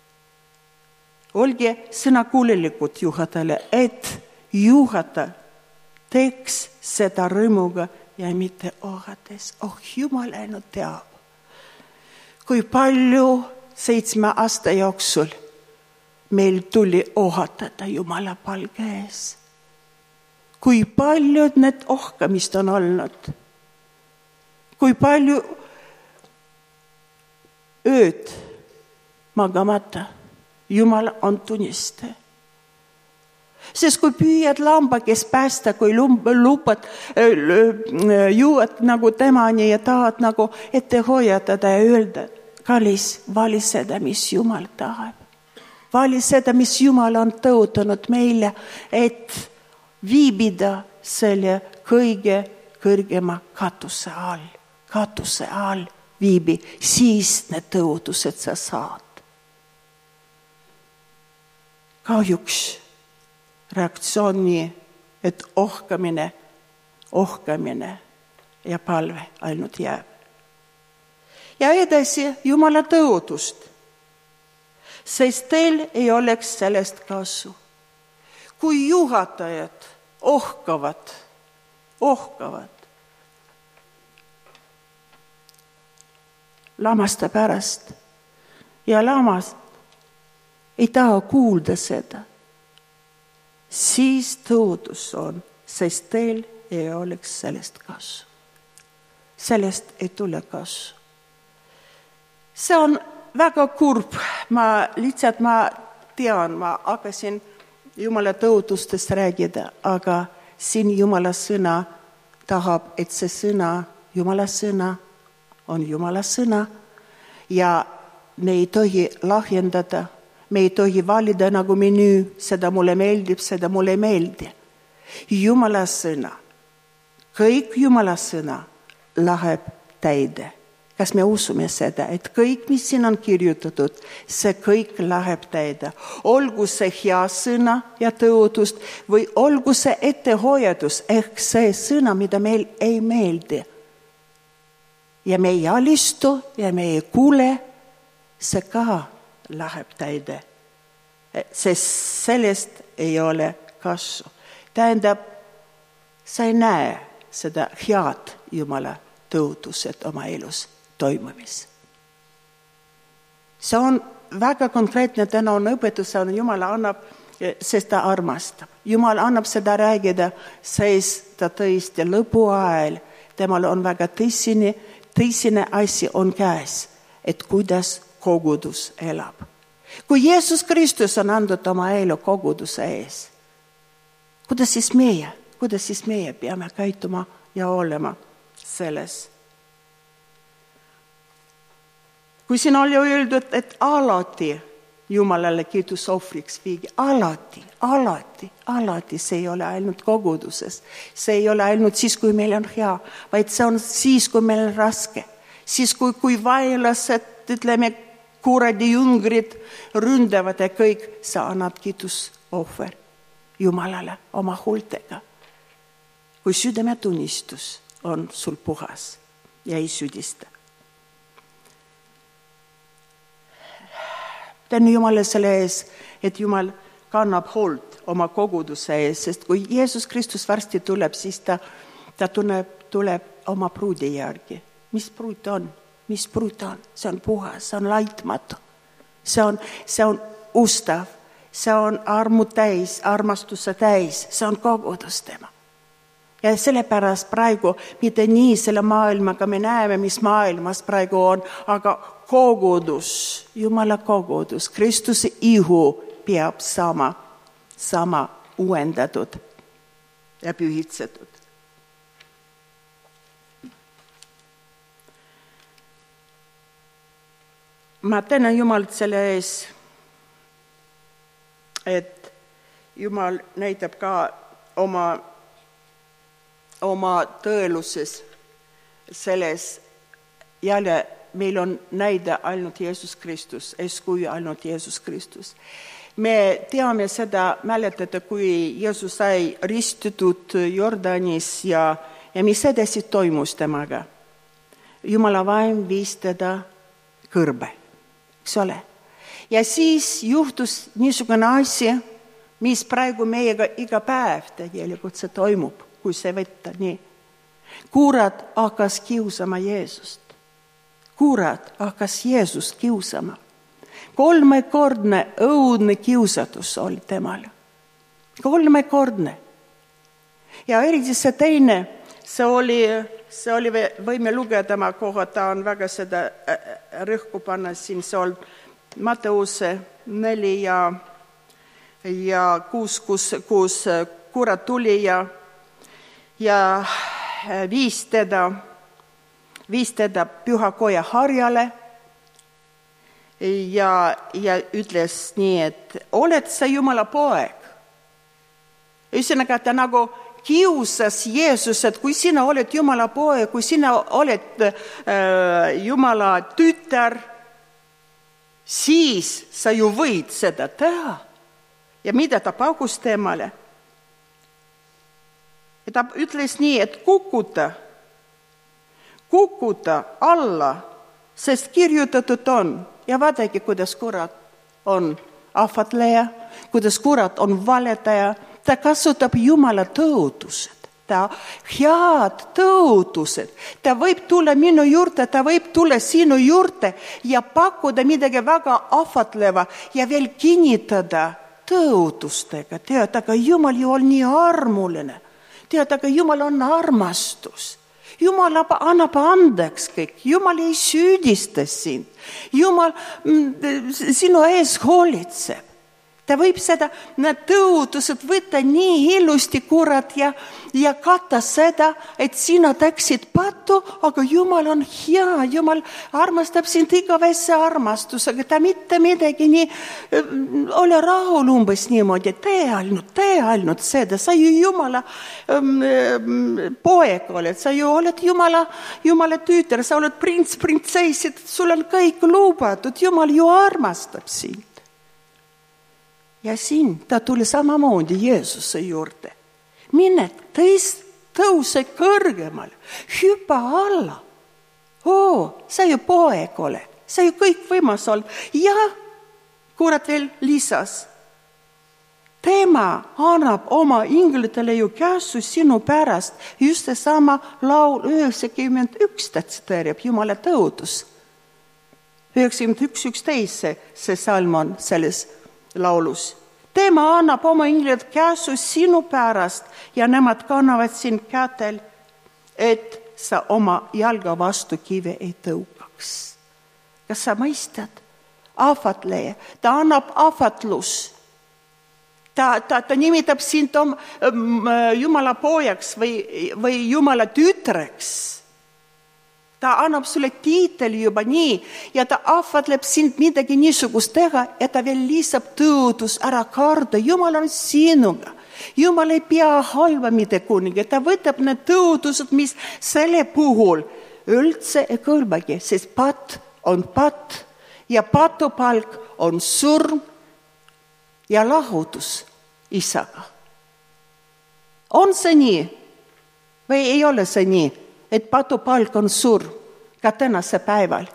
Olge sõnakuulelikud juhatajale, et juhataja teeks seda rõõmuga ja mitte ohates. Oh, Jumal ainult teab, kui palju seitsme aasta jooksul meil tuli ohatada Jumala palge ees. Kui paljud need ohkamist on olnud. Kui palju ööd magamata. Jumal on tunnistaja. Sest kui püüad lamba, kes päästa, kui lupad, juuad nagu temani ja tahad nagu ette hoiatada ja öelda, kallis, vali seda, mis Jumal tahab. Vali seda, mis Jumal on tõotanud meile, et viibida selle kõige kõrgema katuse all. Katuse all viibi, siis need tõotused sa saad. Kahjuks reaktsioon nii, et ohkamine, ohkamine ja palve ainult jääb. Ja edasi Jumala tõotust, sest teil ei oleks sellest kasu. Kui juhatajad ohkavad, ohkavad lamasta pärast ja lamast ei taha kuulda seda, siis tõotus on, sest teil ei oleks sellest kasu. Sellest ei tule kasu. See on väga kurb. Ma lihtsalt ma tean, ma hakkasin Jumala tõotustest räägida, aga siin Jumala sõna tahab, et see sõna, Jumala sõna on Jumala sõna ja me ei tohi lahjendada. Me ei tohi valida nagu menüü, seda mulle meeldib, seda mulle ei meeldi. Jumala sõna, kõik Jumala sõna läheb täide. Kas me usume seda, et kõik, mis siin on kirjutatud, see kõik läheb täide. Olgu see hea sõna ja tõotust või olgu see ettehoiatus ehk see sõna, mida meil ei meeldi. Ja me ei alistu ja me ei kuule, see ka läheb täide, sest sellest ei ole kasu. Tähendab, sa ei näe seda head Jumala tõotused oma elus toimumis. See on väga konkreetne, täna on õpetus, Jumal annab, sest ta armastab. Jumal annab seda räägida, sest ta tõesti lõpu ajal, temal on väga tõsine, tõsine asi on käes, et kuidas kogudus elab. Kui Jeesus Kristus on andnud oma elu koguduse ees, kuidas siis meie, kuidas siis meie peame käituma ja olema selles? Kui siin oli öeldud, et alati Jumalale kiitus ohvriks viigi, alati, alati, alati see ei ole ainult koguduses. See ei ole ainult siis, kui meil on hea, vaid see on siis, kui meil on raske. Siis, kui, kui vaenlased, ütleme, kuradi jüngrid ründavad ja kõik, sa annad kiitus ohver Jumalale oma huultega. Kui südametunnistus on sul puhas ja ei süüdista. Tänu Jumala selle ees, et Jumal kannab hoolt oma koguduse ees, sest kui Jeesus Kristus varsti tuleb, siis ta, ta tunneb, tuleb oma pruudi järgi. Mis pruut on? Mis pruut on? See on puhas, see on laitmatu. See on, see on ustav, see on armu täis, armastuse täis, see on kogudus tema. Ja sellepärast praegu, mitte nii selle maailmaga me näeme, mis maailmas praegu on, aga kogudus, Jumala kogudus, Kristuse ihu peab sama, sama uuendatud ja pühitsetud. Ma tänan Jumalat selle ees, et Jumal näitab ka oma, oma tõeluses selles jälle meil on näide ainult Jeesus Kristus, eeskuju ainult Jeesus Kristus. Me teame seda, mäletate, kui Jeesus sai ristitud Jordanis ja, ja mis edasi toimus temaga. Jumala vaim viis teda kõrbe, eks ole. Ja siis juhtus niisugune asi, mis praegu meiega iga päev tegelikult see toimub, kui see võtta nii. Kurat hakkas kiusama Jeesust. Kurat hakkas Jeesust kiusama. Kolmekordne õudne kiusatus oli temal. Kolmekordne. Ja eriti see teine, see oli, see oli, võime lugeda ma koha, ta on väga seda rõhku panna siin, see on Matteuse neli ja, ja kuus, kus, kus kurat tuli ja, ja viis teda, viis teda pühakoja harjale ja, ja ütles nii, et oled sa Jumala poeg. Ühesõnaga, ta nagu kiusas Jeesus, et kui sina oled Jumala poeg, kui sina oled äh, Jumala tütar, siis sa ju võid seda teha. Ja mida ta pakus temale? Ja ta ütles nii, et kukuta, kukuta alla, sest kirjutatud on. Ja vaadake, kuidas kurat on ahvatleja, kuidas kurat on valetaja. Ta kasutab Jumala tõotused, ta head tõotused. Ta võib tulla minu juurde, ta võib tulla sinu juurde ja pakkuda midagi väga ahvatleva ja veel kinnitada tõotustega. Tead, aga Jumal ju on nii armuline. Tead, aga Jumal on armastus. Jumal annab andeks kõik. Jumal ei süüdista sind. Jumal sinu ees hoolitseb. Ta võib seda, need tõotused võtta nii ilusti kurat ja, ja katta seda, et sina täksid patu, aga Jumal on hea, Jumal armastab sind igavesse armastusega, ta mitte midagi nii, ole rahul umbes niimoodi, tee ainult, tee ainult seda, sa ju Jumala um, poeg oled, sa ju oled Jumala, Jumala tütar, sa oled prints, printsessid, sul on kõik lubatud, Jumal ju armastab sind. Ja siin ta tuli samamoodi Jeesuse juurde. Mine tõist, tõuse kõrgemale, hüppa alla. Oo, sa ju poeg oled, sa ju kõik võimas oled. Ja kurat veel lisas. Tema annab oma inglitele ju käsu sinu pärast. Just see sama laul üheksakümmend üks ta tsiteerib Jumala tõotus. üheksakümmend üks üksteist see, see salm on selles laulus. Tema annab oma inglid käsu sinu pärast ja nemad kannavad sind kätel, et sa oma jalga vastu kive ei tõukaks. Kas sa mõistad? Ahvatleja. Ta annab ahvatlus. Ta, ta, ta nimetab sind om, um, Jumala pojaks või, või Jumala tütreks. Ta annab sulle tiitel juba nii ja ta ahvatleb sind midagi niisugust teha ja ta veel lisab tõotus ära karda. Jumal on sinuga. Jumal ei pea halva mitte kunagi. Ta võtab need tõotused, mis selle puhul üldse ei kõlbagi, sest pat on pat ja patupalk on surm ja lahutus isaga. On see nii või ei ole see nii? Et patupalk on suur ka tänase päeval.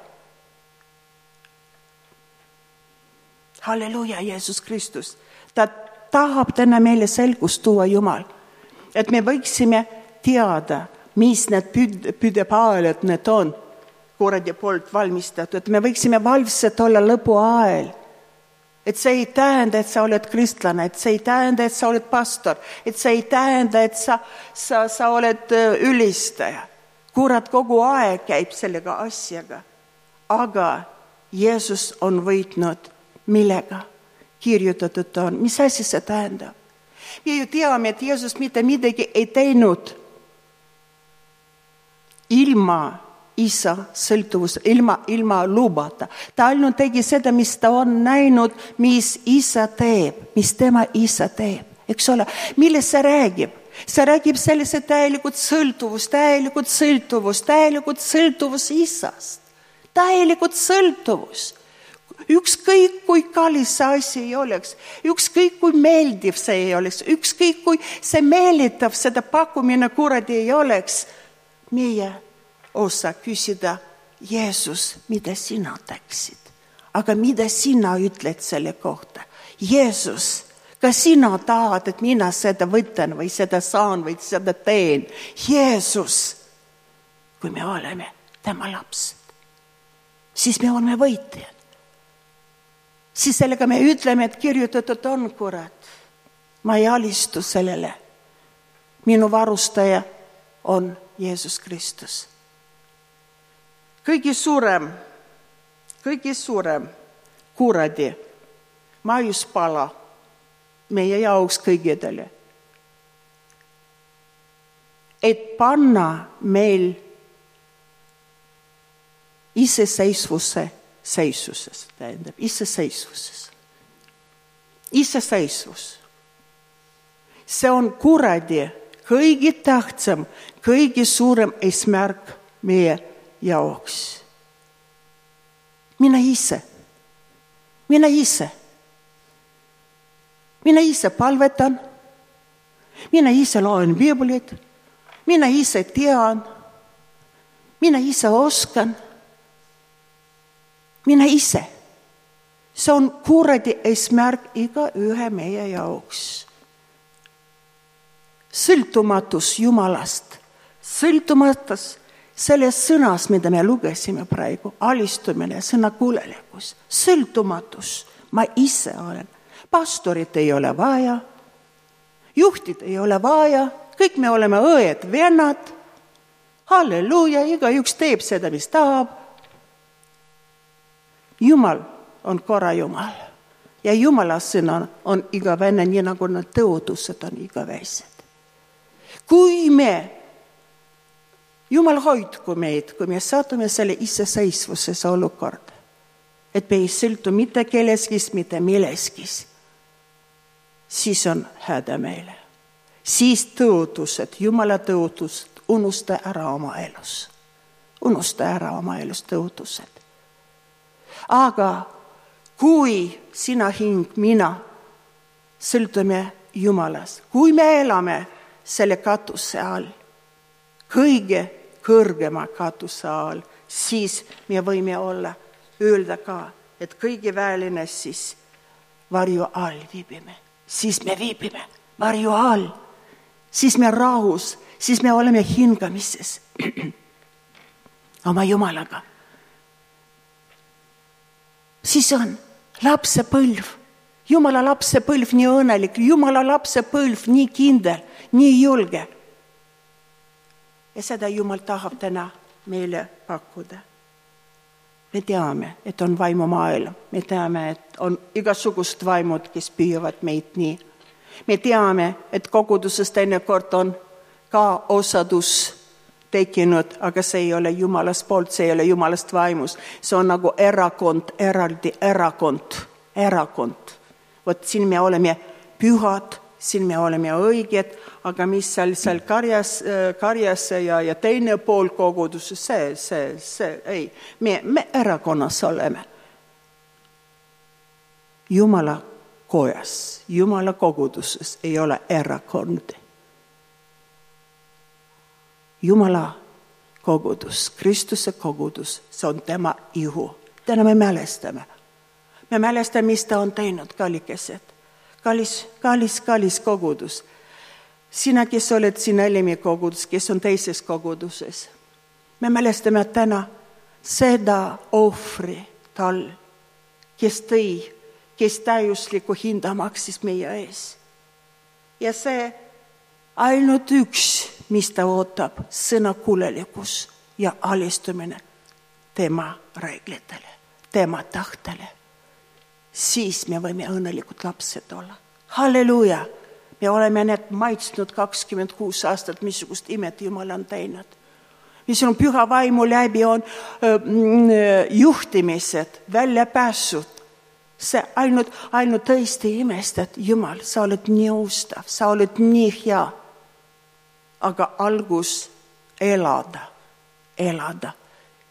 Halleluja, Jeesus Kristus. Ta tahab täna meile selgust tuua Jumal. Et me võiksime teada, mis need püdepäevad need on kuradi poolt valmistatud. Et me võiksime valvsed olla lõpu ajal. Et see ei tähenda, et sa oled kristlane, et see ei tähenda, et sa oled pastor, et see ei tähenda, et sa, sa, sa oled ülistaja. Kurat kogu aeg käib sellega asjaga. Aga Jeesus on võitnud millega kirjutatud on. Mis asi see tähendab? Me ju teame, et Jeesus mitte midagi ei teinud ilma isa sõltuvus, ilma, ilma lubata. Ta ainult tegi seda, mis ta on näinud, mis isa teeb, mis tema isa teeb. Eks ole, millest see räägib? See räägib sellise täielikult sõltuvus, täielikult sõltuvus, täielikult sõltuvus isast. täielikult sõltuvus. Ükskõik kui kallis see asi ei oleks, ükskõik kui meeldiv see ei oleks, ükskõik kui see meelitav seda pakkumine kuradi ei oleks, meie osa küsida, Jeesus, mida sina teeksid? Aga mida sina ütled selle kohta? Jeesus, kas sina tahad, et mina seda võtan või seda saan või seda teen? Jeesus, kui me oleme tema lapsed, siis me oleme võitjad. Siis sellega me ütleme, et kirjutatud on, kurat. Ma ei alistu sellele. Minu varustaja on Jeesus Kristus. Kõige suurem, kõige suurem kuradi maiuspala meie jaoks kõigedele. Et panna meil iseseisvuse seisuses, tähendab, iseseisvuses. Iseseisvus. See on kuradi kõige tähtsam, kõige suurem eesmärk meie jaoks. Mina ise. Mina ise. Mina ise palvetan. Mina ise loen Biblit. Mina ise tean. Mina ise oskan. Mina ise. See on kuradi eesmärk iga ühe meie jaoks. Sõltumatus Jumalast. Sõltumatus selles sõnas, mida me lugesime praegu. Alistumine, sõna kuulelikus. Sõltumatus. Ma ise olen. Pastorit ei ole vaja. Juhtid ei ole vaja. Kõik me oleme õed, vennad. Halleluuja, iga üks teeb seda, mis tahab. Jumal on korra Jumal. Ja Jumala sõna on igaväine, nii nagu need tõotused on igaväised. Kui me, Jumal hoidku meid, kui me saatume selle iseseisvuses olukorda, et me ei sõltu mitte kelleskis, mitte milleskis, siis on häda meile. Siis tõotused, Jumala tõotused, unusta ära oma elus. Unusta ära oma elus tõotused. Aga kui sina hing, mina sõltume Jumalast, kui me elame selle katuse all, kõige kõrgema katuse all, siis me võime olla, öelda ka, et kõige väeline siis varju all viibime. Siis me viibime varju all, siis me rahus, siis me oleme hingamises oma Jumalaga. Siis on lapse põlv, Jumala lapse põlv nii õnnelik, Jumala lapse põlv nii kindel, nii julge. Ja seda Jumal tahab täna meile pakkuda. Me teame, et on vaimumaailm, me teame, et on igasugust vaimud, kes püüavad meid nii. Me teame, et koguduses teinekord on ka osadus tekkinud, aga see ei ole Jumalast poolt, see ei ole Jumalast vaimus. See on nagu erakond, eraldi erakond, erakond. Vot siin me oleme pühad, siin me oleme õiged, aga mis seal, seal karjas, karjas ja, ja teine pool koguduses, see, see, see, ei. Me, me erakonnas oleme. Jumala kojas, Jumala koguduses ei ole erakondi. Jumala kogudus, Kristuse kogudus, see on tema ihu. Täna me mälestame. Me mälestame, mis ta on teinud, kallikesed. Kallis, kallis, kallis kogudus. Sina, kes oled siin Helimi kogudus, kes on teises koguduses. Me mälestame täna seda ohvri tal, kes tõi, kes täiusliku hinda maksis meie ees. Ja see ainult üks, mis ta ootab, sõna kuulelikus ja alistumine tema reeglitele, tema tahtele. Siis me võime õnnelikud lapsed olla. Halleluuja! Me oleme need maitsnud kakskümmend kuus aastat, missugust imet Jumal on teinud. Mis on püha vaimu läbi, on öö, juhtimised, väljapääsud. See ainult, ainult tõesti imestad, Jumal, sa oled nii ustav, sa oled nii hea. Aga algus elada, elada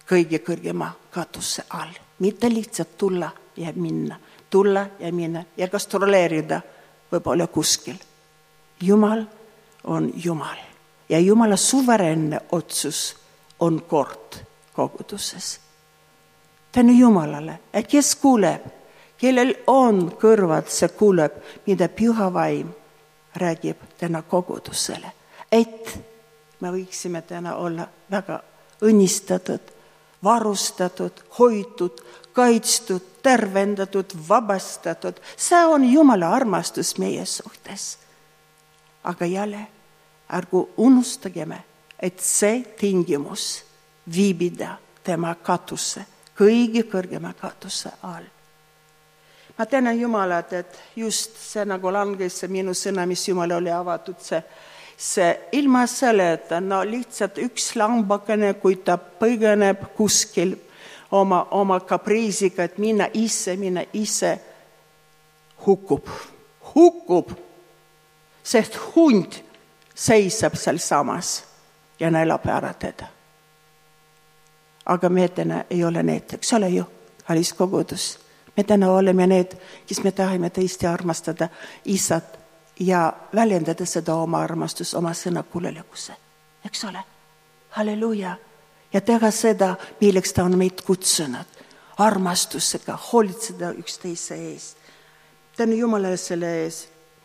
kõige kõrgema katuse all. Mitte lihtsalt tulla ja minna, tulla ja minna ja gastroleerida võib-olla kuskil. Jumal on Jumal ja Jumala suveräänne otsus on kord koguduses. Tänu Jumalale, et kes kuuleb, kellel on kõrvad, see kuuleb, mida Püha Vaim räägib täna kogudusele. Et me võiksime täna olla väga õnnistatud, varustatud, hoitud, kaitstud, tervendatud, vabastatud. See on Jumala armastus meie suhtes. Aga jälle, ärgu unustageme, et see tingimus viibida tema katuse, kõige kõrgema katuse all. Ma tänan Jumalat, et just see nagu langes see minu sõna, mis Jumal oli avatud, see, see ilma selleta, no lihtsalt üks lambakene, kui ta põgeneb kuskil oma, oma kapriisiga, et minna ise, minna ise, hukkub, hukkub, sest hund seisab seal samas ja näelab ära teda. Aga me täna ei ole need, eks ole ju, kallis kogudus. Me täna oleme need, kes me tahame tõesti armastada Isat ja väljendada seda oma armastus, oma sõnakuulelikkuse. Eks ole? Halleluja! Ja teha seda, milleks ta on meid kutsunud. Armastusega, hoolitseda üksteise ees. Tänu Jumalale selle ees.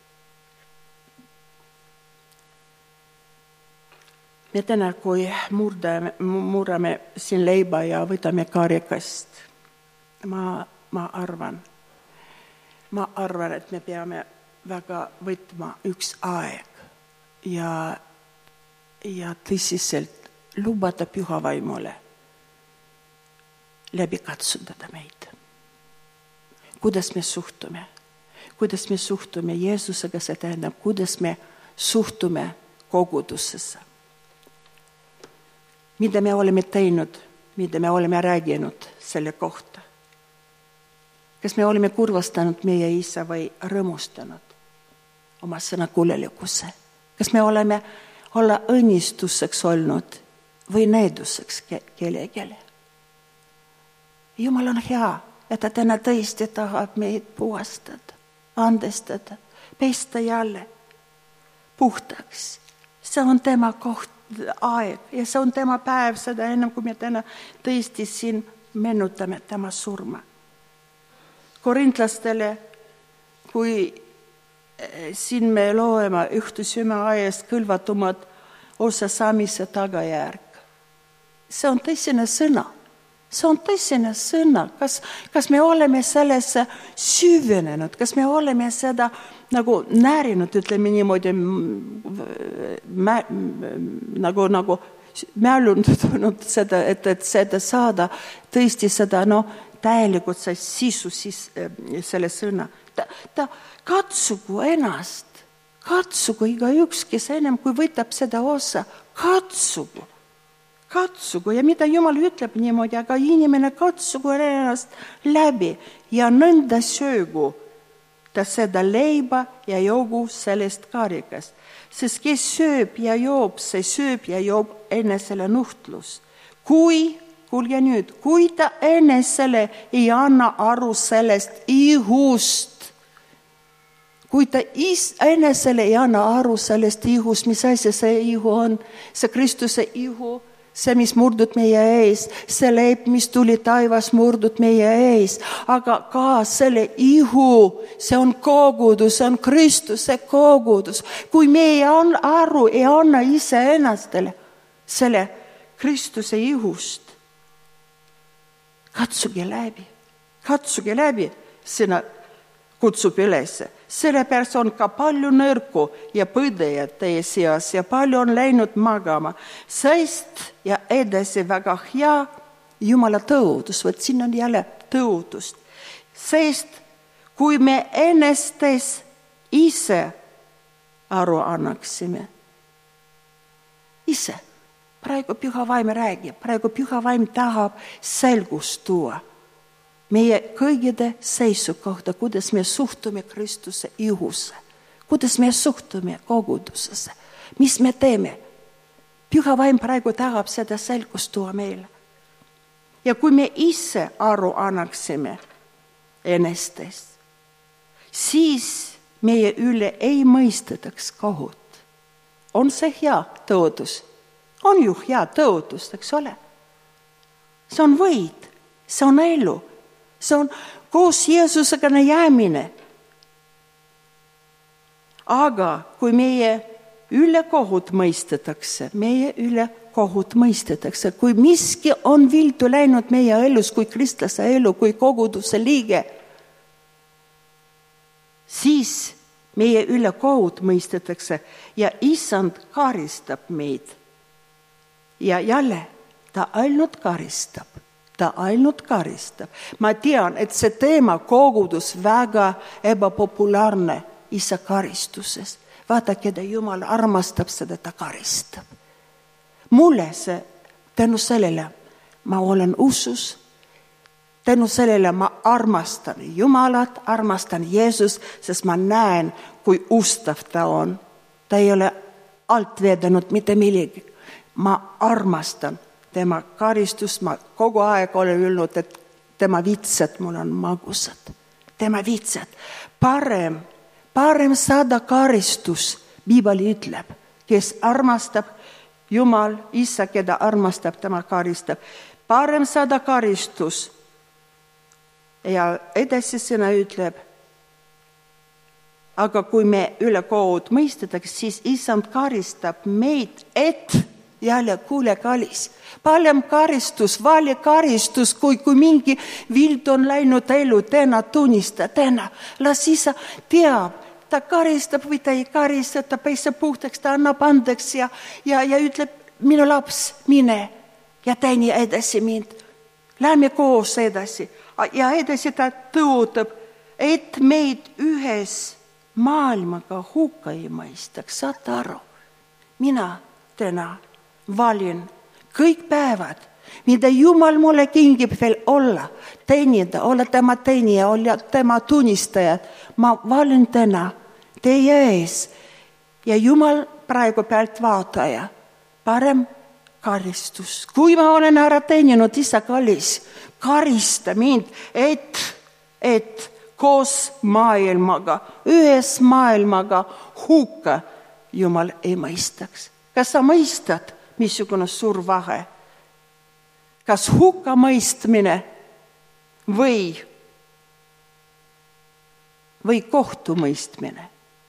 Me täna, kui murdame, murrame siin leiba ja võtame karikast, ma, ma arvan, ma arvan, et me peame väga võtma üks aeg ja, ja tõsiselt lubada Püha Vaimule läbi katsutada meid. Kuidas me suhtume? Kuidas me suhtume Jeesusega, see tähendab, kuidas me suhtume kogudusesse? Mida me oleme teinud, mida me oleme rääginud selle kohta. Kas me oleme kurvastanud meie isa või rõõmustanud oma sõnakuulelikkuse? Kas me oleme olla õnnistuseks olnud või näiduseks kellegele? Jumal on hea, et ta täna tõesti tahab meid puhastada, andestada, pesta jälle puhtaks. See on tema koht. Aeg ja see on tema päev, seda ennem kui me täna tõesti siin meenutame tema surma. Korintlastele, kui siin me loeme ühtu süme ajast kõlvatumad osa saamise tagajärg. See on tõsine sõna. See on tõsine sõna. Kas, kas me oleme sellesse süvenenud, kas me oleme seda nagu näärinud, ütleme niimoodi, mä, nagu, nagu määlundunud seda, et, et seda saada, tõesti seda no, täielikult see sisu siis, selle sõna. Ta, ta katsugu ennast, katsugu iga üks, kes ennem kui võtab seda osa, katsugu, katsugu. Ja mida Jumal ütleb niimoodi, aga inimene katsugu ennast läbi ja nõnda söögu ta seda leiba ja joogu sellest karikast. Sest kes sööb ja joob, see sööb ja joob enesele nuhtlus. Kui, kuulge nüüd, kui ta enesele ei anna aru sellest ihust, kui ta is, enesele ei anna aru sellest ihust, mis asja see ihu on, see Kristuse ihu, see, mis murdud meie ees, see leib, mis tuli taivas murdud meie ees, aga ka selle ihu, see on kogudus, see on Kristuse kogudus. Kui me ei aru, ei anna ise ennastele selle Kristuse ihust, katsuge läbi, katsuge läbi, sina kutsub üles. Sellepärast on ka palju nõrku ja põdejad teie seas ja palju on läinud magama. Sest ja edasi väga hea Jumala tõotus, võt siin on jälle tõotust. Sest kui me enestes ise aru annaksime, ise, praegu Püha Vaim räägib, praegu Püha Vaim tahab selgust tuua meie kõigide seisukohta, kuidas me suhtume Kristuse ihusse, kuidas me suhtume kogudusesse, mis me teeme. Püha Vaim praegu tahab seda selgust tuua meile. Ja kui me ise aru annaksime enestest, siis meie üle ei mõistetaks kohut. On see hea tõotus? On ju hea tõotus, eks ole? See on võit, see on elu, see on koos Jeesusega jäämine. Aga kui meie üle kohut mõistetakse, meie üle kohut mõistetakse, kui miski on viltu läinud meie elus, kui kristlase elu, kui koguduse liige, siis meie üle kohut mõistetakse ja Issand karistab meid. Ja jälle, ta ainult karistab, ta ainult karistab. Ma tean, et see teema kogudus väga ebapopulaarne Isa karistuses. Vaata, keda Jumal armastab, seda ta karistab. Mulle see, tänu sellele ma olen usus, tänu sellele ma armastan Jumalat, armastan Jeesus, sest ma näen, kui ustav ta on. Ta ei ole alt vedanud mitte millegi. Ma armastan tema karistust, ma kogu aeg olen öelnud, et tema vitsad mul on magusad. Tema vitsad. Parem, parem saada karistus, Piibel ütleb, kes armastab Jumal, Isa, keda armastab, tema karistab. Parem saada karistus. Ja edasi sõna ütleb, aga kui me üle kohut mõistetakse, siis Issand karistab meid, et jälle kuule kallis. Palju karistus, vale karistus, kui, kui mingi vilt on läinud elu, täna tunnista, täna. Las Isa teab, ta karistab või ta ei karista, ta peisab puhtaks, ta annab andeks ja, ja, ja ütleb, minu laps, mine ja teeni edasi mind. Lähme koos edasi. Ja edasi ta tõotab, et meid ühes maailmaga hukka ei mõistaks. Saad aru, mina täna valin kõik päevad, mida Jumal mulle kingib veel olla, teenida, olla tema teenija, olla tema tunnistajad. Ma valin täna teie ees ja Jumal praegu pealt vaataja, parem karistus. Kui ma olen ära teeninud, Isa kallis, karista mind, et, et koos maailmaga, ühes maailmaga hukka Jumal ei mõistaks. Kas sa mõistad, missugune suur vahe? Kas hukka mõistmine või, või kohtu mõistmine?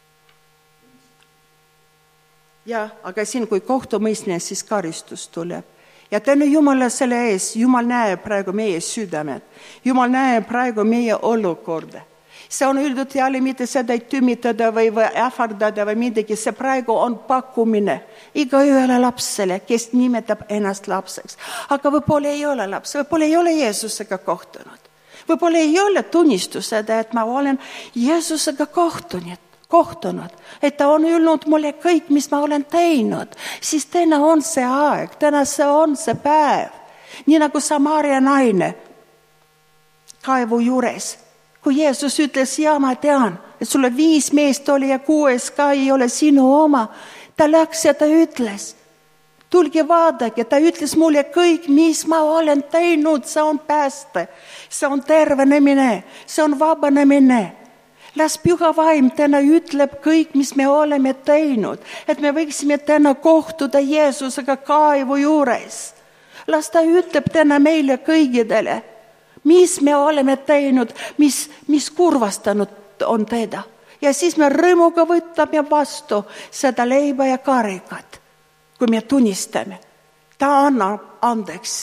Ja, aga siin kui kohtu mõistmine, siis karistus tuleb. Ja tänu Jumala selle ees, Jumal näeb praegu meie südamed. Jumal näeb praegu meie olukorda. See on öeldud jälle mitte seda, et tümitada või, või ähvardada või midagi. See praegu on pakkumine iga ühele lapsele, kes nimetab ennast lapseks. Aga võib-olla ei ole laps, võib-olla ei ole Jeesusega kohtunud. Võib-olla ei ole tunnistused, et ma olen Jeesusega kohtunud. kohtunud, et ta on öelnud mulle kõik, mis ma olen teinud, siis täna on see aeg, täna see on see päev. Nii nagu Samaria naine kaevu juures, kui Jeesus ütles, ja ma tean, et sulle viis meest oli ja kuues ka ei ole sinu oma. Ta läks ja ta ütles, tulge vaadake, ta ütles mulle kõik, mis ma olen teinud, see on pääste, see on tervenemine, see on vabanemine. Las Püha Vaim täna ütleb kõik, mis me oleme teinud, et me võiksime täna kohtuda Jeesusega kaevu juures. Las ta ütleb täna meile kõigidele, mis me oleme teinud, mis, mis kurvastanud on teda. Ja siis me rõõmuga võtame vastu seda leiba ja karikat, kui me tunnistame. Ta annab andeks.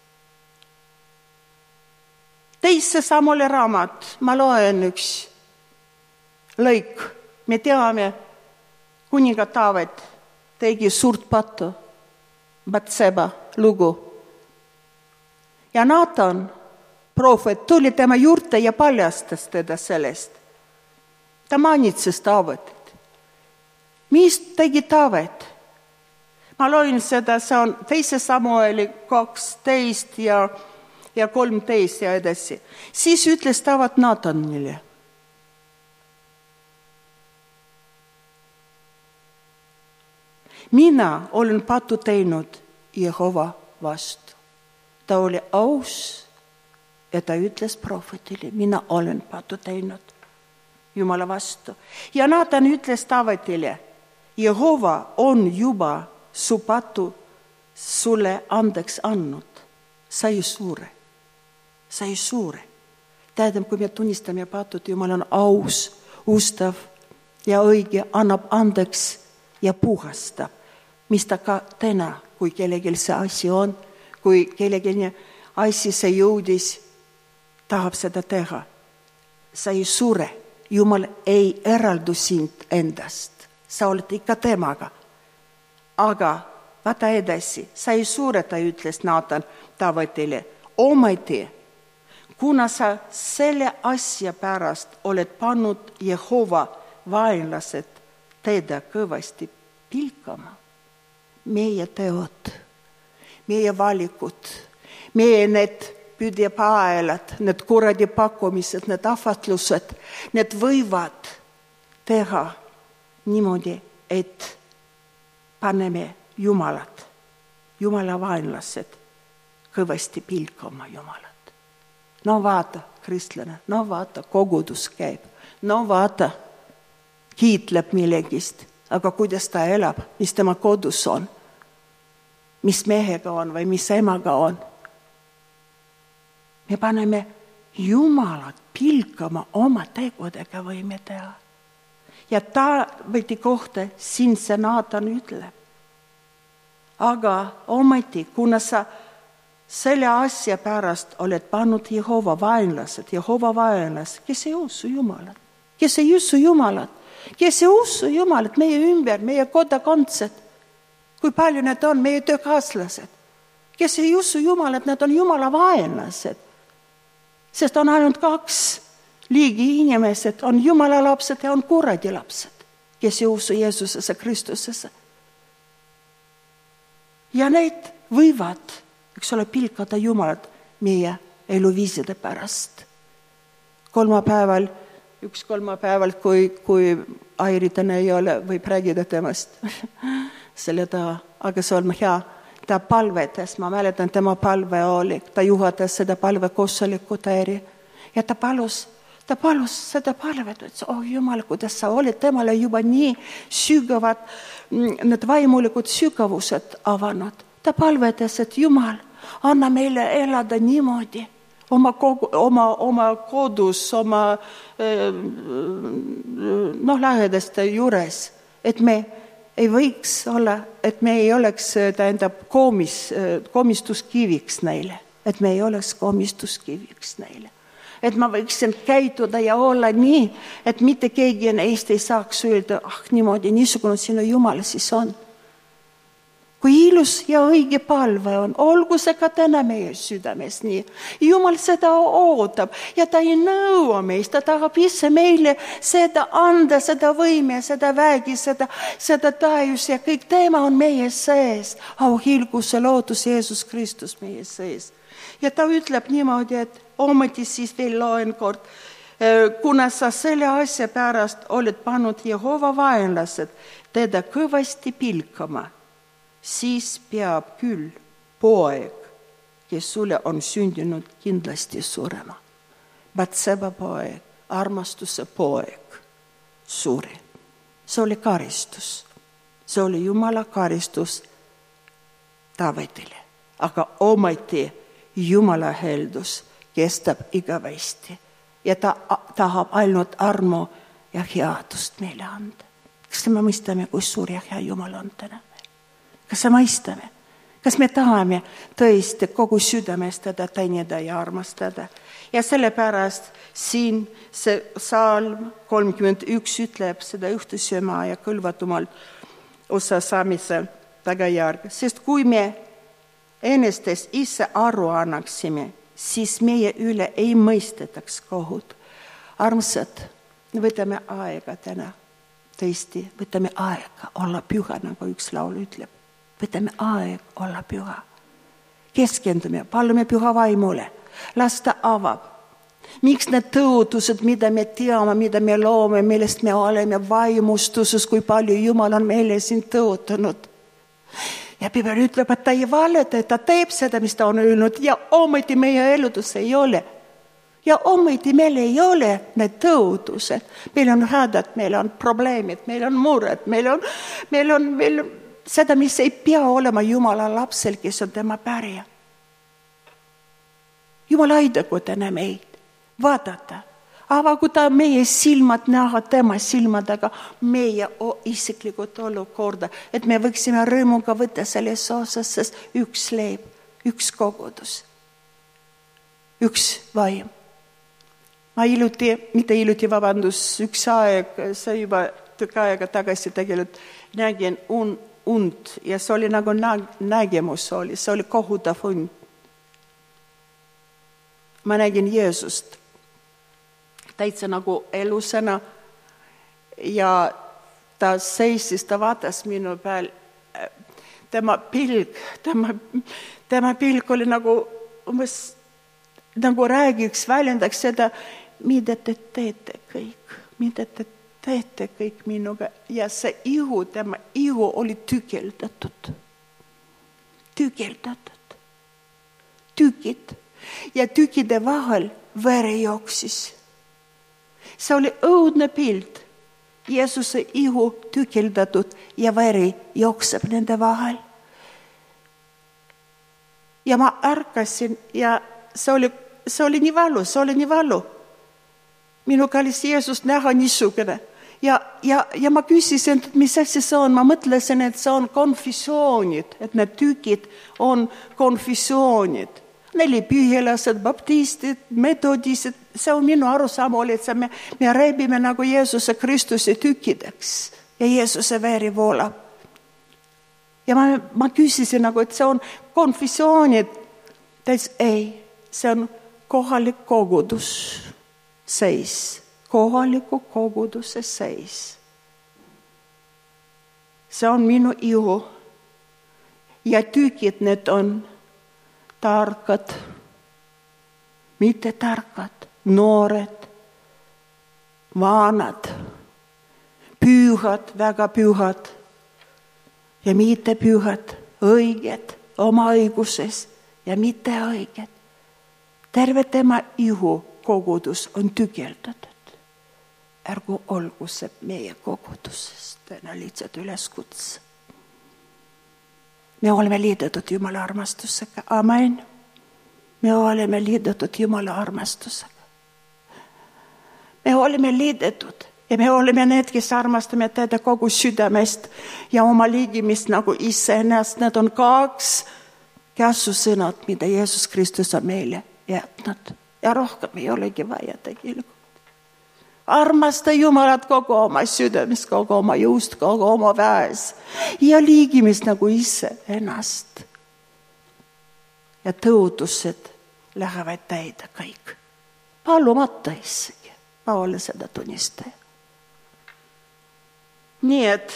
Teise Samueli raamat, ma loen üks lõik. Me teame, kuninga Taavet tegi suurt pattu, Batseba lugu. Ja Naatan, prohvet, tuli tema juurde ja paljastas teda sellest. Ta manitses Taavetit. Mis tegi Taavet? Ma loin seda, see on teise Samueli kaksteist ja, ja kolmteist ja edasi. Siis ütles Taavet Naatanile, mina olen patu teinud Jehova vastu. ta oli aus ja ta ütles prohvetile, mina olen patu teinud Jumala vastu. Ja Naatan ütles Taavetile, Jehova on juba su patu sulle andeks andnud. Sa ei suure. Sa ei suure. Tähendab, kui me tunnistame patut, Jumal on aus, ustav ja õige, annab andeks ja puhastab. Mis ta ka täna, kui kellelgi see asi on, kui kellelgi asi see jõudis, tahab seda teha. Sa ei suure. Jumal ei eraldu sind endast. Sa oled ikka temaga. Aga vaata edasi. Sa ei suure, ta ütles Naatan Taavetile. Ometi, kuna sa selle asja pärast oled pannud Jehova vaenlased teda kõvasti pilkama. Meie teod, meie valikud, meie need püüdjapaelad, need kuradi pakkumised, need ahvatlused, need võivad teha niimoodi, et paneme Jumalat, Jumala vaenlased kõvasti pilkama Jumalat. No vaata, kristlane, no vaata, kogudus käib, no vaata, kiitleb millegist, aga kuidas ta elab, mis tema kodus on, mis mehega on või mis emaga on. Me paneme Jumalat pilkama oma tegudega võime teha. Ja Taaveti kohta siin see Naatan ütleb. Aga ometi, kuna sa selle asja pärast oled pannud Jehova vaenlased, Jehova vaenlased, kes ei usu Jumalat, kes ei usu Jumalat, kes ei usu Jumalat meie ümber, meie kodakondsed, kui palju need on meie töökaaslased, kes ei usu Jumalat, need on Jumala vaenlased. Sest on ainult kaks liigi inimesed, on Jumala lapsed ja on kuradi lapsed, kes ei usu Jeesusesse, Kristusesse. Ja need võivad, eks ole, pilkada Jumalat meie eluviiside pärast. Kolmapäeval, üks kolmapäeval, kui, kui airitane ei ole, võib räägida temast. Selle ta, aga see on hea. Ta palvetas, ma mäletan, tema palve oli, ta juhatas seda palve koosolekut eri ja ta palus, ta palus seda palvet, et oh Jumal, kuidas sa olid temale juba nii sügavad, need vaimulikud sügavused avanud. Ta palvetas, et Jumal, anna meile elada niimoodi oma, kogu, oma, oma kodus, oma noh, lähedaste juures, et me ei võiks olla, et me ei oleks tähendab koomis, komistuskiviks neile, et me ei oleks komistuskiviks neile. Et ma võiksin käituda ja olla nii, et mitte keegi neist ei saaks öelda, ah niimoodi, niisugune sinu Jumal siis on. Kui ilus ja õige palve on, olgu see ka täna meie südames nii. Jumal seda ootab ja ta ei nõua meist, ta tahab ise meile seda anda, seda võime, seda vägi, seda, seda tajus ja kõik teema on meie sees. Au hilguse lootus Jeesus Kristus meie sees. Ja ta ütleb niimoodi, et ometi siis veel loen kord, kuna sa selle asja pärast oled pannud Jehova vaenlased teda kõvasti pilkama, siis peab küll poeg, kes sulle on sündinud kindlasti surema. Batseba poeg, armastuse poeg, suri. See oli karistus. See oli Jumala karistus Taavetile. Aga ometi Jumala heldus kestab igavesti. Ja ta tahab ainult armu ja headust meile anda. Kas me mõistame, kui suur ja hea Jumal on täna? Kas me mõistame? Kas me tahame tõesti kogu südamest teda teenida ja armastada? Ja sellepärast siin see salm kolmkümmend üks ütleb seda ühtesööma ja kõlvatumalt osa saamise tagajärg. Sest kui me enestes ise aru annaksime, siis meie üle ei mõistetaks kohut. Armsad, võtame aega täna. Tõesti, võtame aega olla püha, nagu üks laul ütleb. Võtame aeg olla püha. Keskendume, palume püha vaimule. Las ta avab. Miks need tõotused, mida me teame, mida me loome, millest me oleme vaimustuses, kui palju Jumal on meile siin tõotanud. Ja Piibel ütleb, et ta ei valeta, et ta teeb seda, mis ta on öelnud ja ometi meie eludus ei ole. Ja ometi meil ei ole need tõotused. Meil on hädad, meil on probleemid, meil on mured, meil on, meil on, meil on seda, mis ei pea olema Jumala lapsel, kes on tema pärija. Jumal aidagu täna meid vaadata. Avagu ta meie silmad näha tema silmadega meie isiklikult olukorda, et me võiksime rõõmuga võtta selles osas, sest üks leib, üks kogudus, üks vaim. Ma iluti, mitte iluti vabandus, üks aeg, see juba tükk aega tagasi tegelikult nägin un, und ja see oli nagu nägemus oli, see oli kohutav und. Ma nägin Jeesust täitsa nagu elusena ja ta seisis, ta vaatas minu peal, tema pilg, tema, tema pilg oli nagu, umbes, nagu räägiks, väljendaks seda, mida te teete kõik, mida te teete kõik minuga ja see ihu, tema ihu oli tükeldatud, tükeldatud, tükid ja tükide vahel vere jooksis. See oli õudne pild. Jeesuse ihu tükeldatud ja veri jookseb nende vahel. Ja ma ärkasin ja see oli, see oli nii valu, see oli nii valu. Minu kallis Jeesus näha niisugune. Ja, ja, ja ma küsisin, et mis asi see on. Ma mõtlesin, et see on konfessioonid, et need tükid on konfessioonid. Neli pühilased, baptistid, metodised, see on minu arusaam oli, et me, me reebime nagu Jeesuse Kristuse tükkideks ja Jeesuse veri voolab. Ja ma, ma küsisin nagu, et see on konfessioonid. Täis, ei, see on kohalik kogudus seis, kohaliku koguduse seis. See on minu ihu ja tükid need on tarkad, mitte tarkad, noored, vanad, pühad, väga pühad ja mitte pühad, õiged oma õiguses ja mitte õiged. Terve tema ihu kogudus on tükeldatud. Ärgu olgu see meie kogudusest, täna lihtsalt üleskutse. Me oleme liidetud Jumala armastusega. Amen. Me oleme liidetud Jumala armastusega. Me oleme liidetud ja me oleme need, kes armastame teda kogu südamest ja oma liigimist nagu iseennast. Need on kaks käsusõnad, mida Jeesus Kristus on meile jätnud. Ja rohkem ei olegi vaja tegelikult. Armasta Jumalat kogu oma südamest, kogu oma jõust, kogu oma väes ja liigimist nagu ise ennast. Ja tõotused lähevad täida kõik. Palumata isegi. Ma olen seda tunnistaja. Nii et,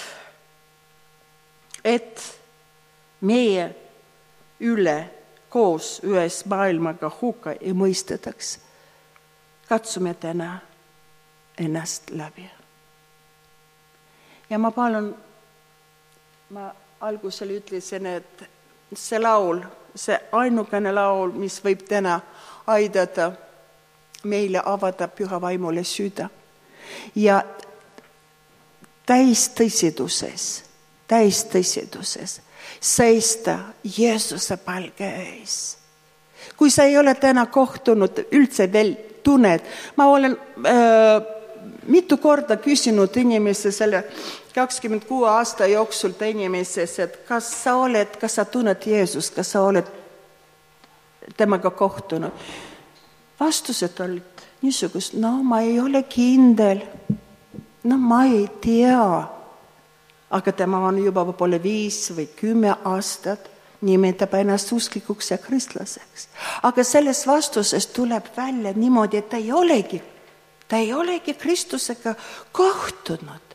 et meie üle koos ühes maailmaga hukka ei mõistetaks. Katsume täna ennast läbi. Ja ma palun, ma algusel ütlesin, et see laul, see ainukene laul, mis võib täna aidata meile avada püha vaimule süda. Ja täis tõsiduses, täis tõsiduses seista Jeesuse palge ees. Kui sa ei ole täna kohtunud, üldse veel tunned, ma olen äh, mitu korda küsinud inimese selle kakskümmend kuus aasta jooksul inimeses, et kas sa oled, kas sa tunned Jeesust, kas sa oled temaga kohtunud. Vastused olid niisugust, no ma ei ole kindel, no ma ei tea, aga tema on juba võib-olla viis või kümme aastat nimetab ennast usklikuks ja kristlaseks. Aga selles vastuses tuleb välja niimoodi, et ta ei olegi Ta ei olegi Kristusega kohtunud.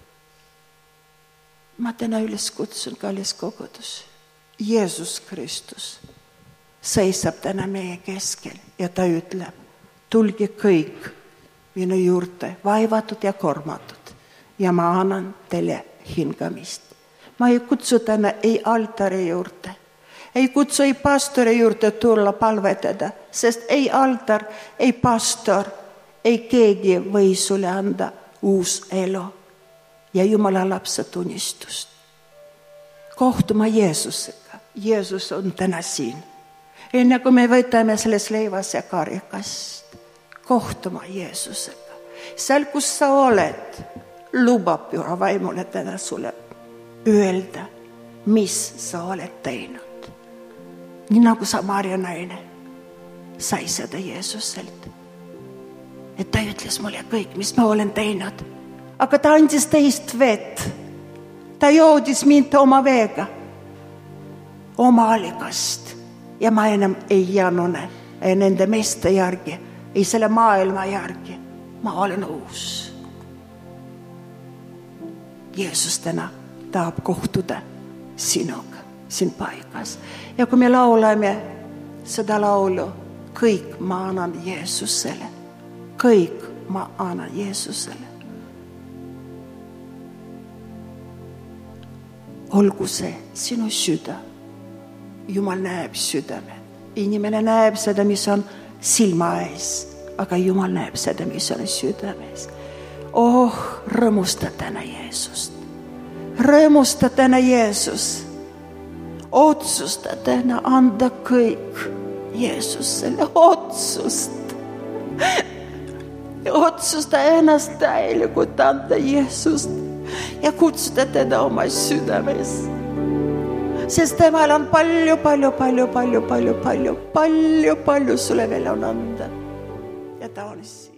Ma täna üles kutsun, kallis kogudus. Jeesus Kristus seisab täna meie keskel ja ta ütleb, tulge kõik minu juurde, vaevatud ja kormatud ja ma annan teile hingamist. Ma ei kutsu täna ei altari juurde. Ei kutsu ei pastori juurde tulla palvetada, sest ei altar, ei pastor, ei keegi või sulle anda uus elu ja Jumala lapse tunnistust. Kohtuma Jeesusega. Jeesus on täna siin. Enne kui me võtame selles leivas ja karikast, kohtuma Jeesusega. Seal, kus sa oled, lubab Püha Vaimule täna sulle öelda, mis sa oled teinud. Nii nagu Samaria naine sai seda Jeesuselt. Et ta ütles mulle kõik, mis ma olen teinud. Aga ta andis teist vett. Ta joodis mind oma veega, oma allikast. Ja ma enam ei janune ei nende meeste järgi, ei selle maailma järgi. Ma olen uus. Jeesus täna tahab kohtuda sinuga, siin paigas. Ja kui me laulame seda laulu, kõik ma annan Jeesusele. Kõik ma annan Jeesusele. Olgu see sinu süda. Jumal näeb südame. Inimene näeb seda, mis on silma ees, aga Jumal näeb seda, mis on südames. Oh, rõõmusta täna Jeesust. Rõõmusta täna Jeesus. Otsusta täna anda kõik Jeesusele. Otsust. Otsusta ennast täielikult anda Jeesust ja kutsuda teda oma südames. Sest temal on palju, palju, palju, palju, palju, palju, palju, palju sulle veel on anda. Ja ta on siin.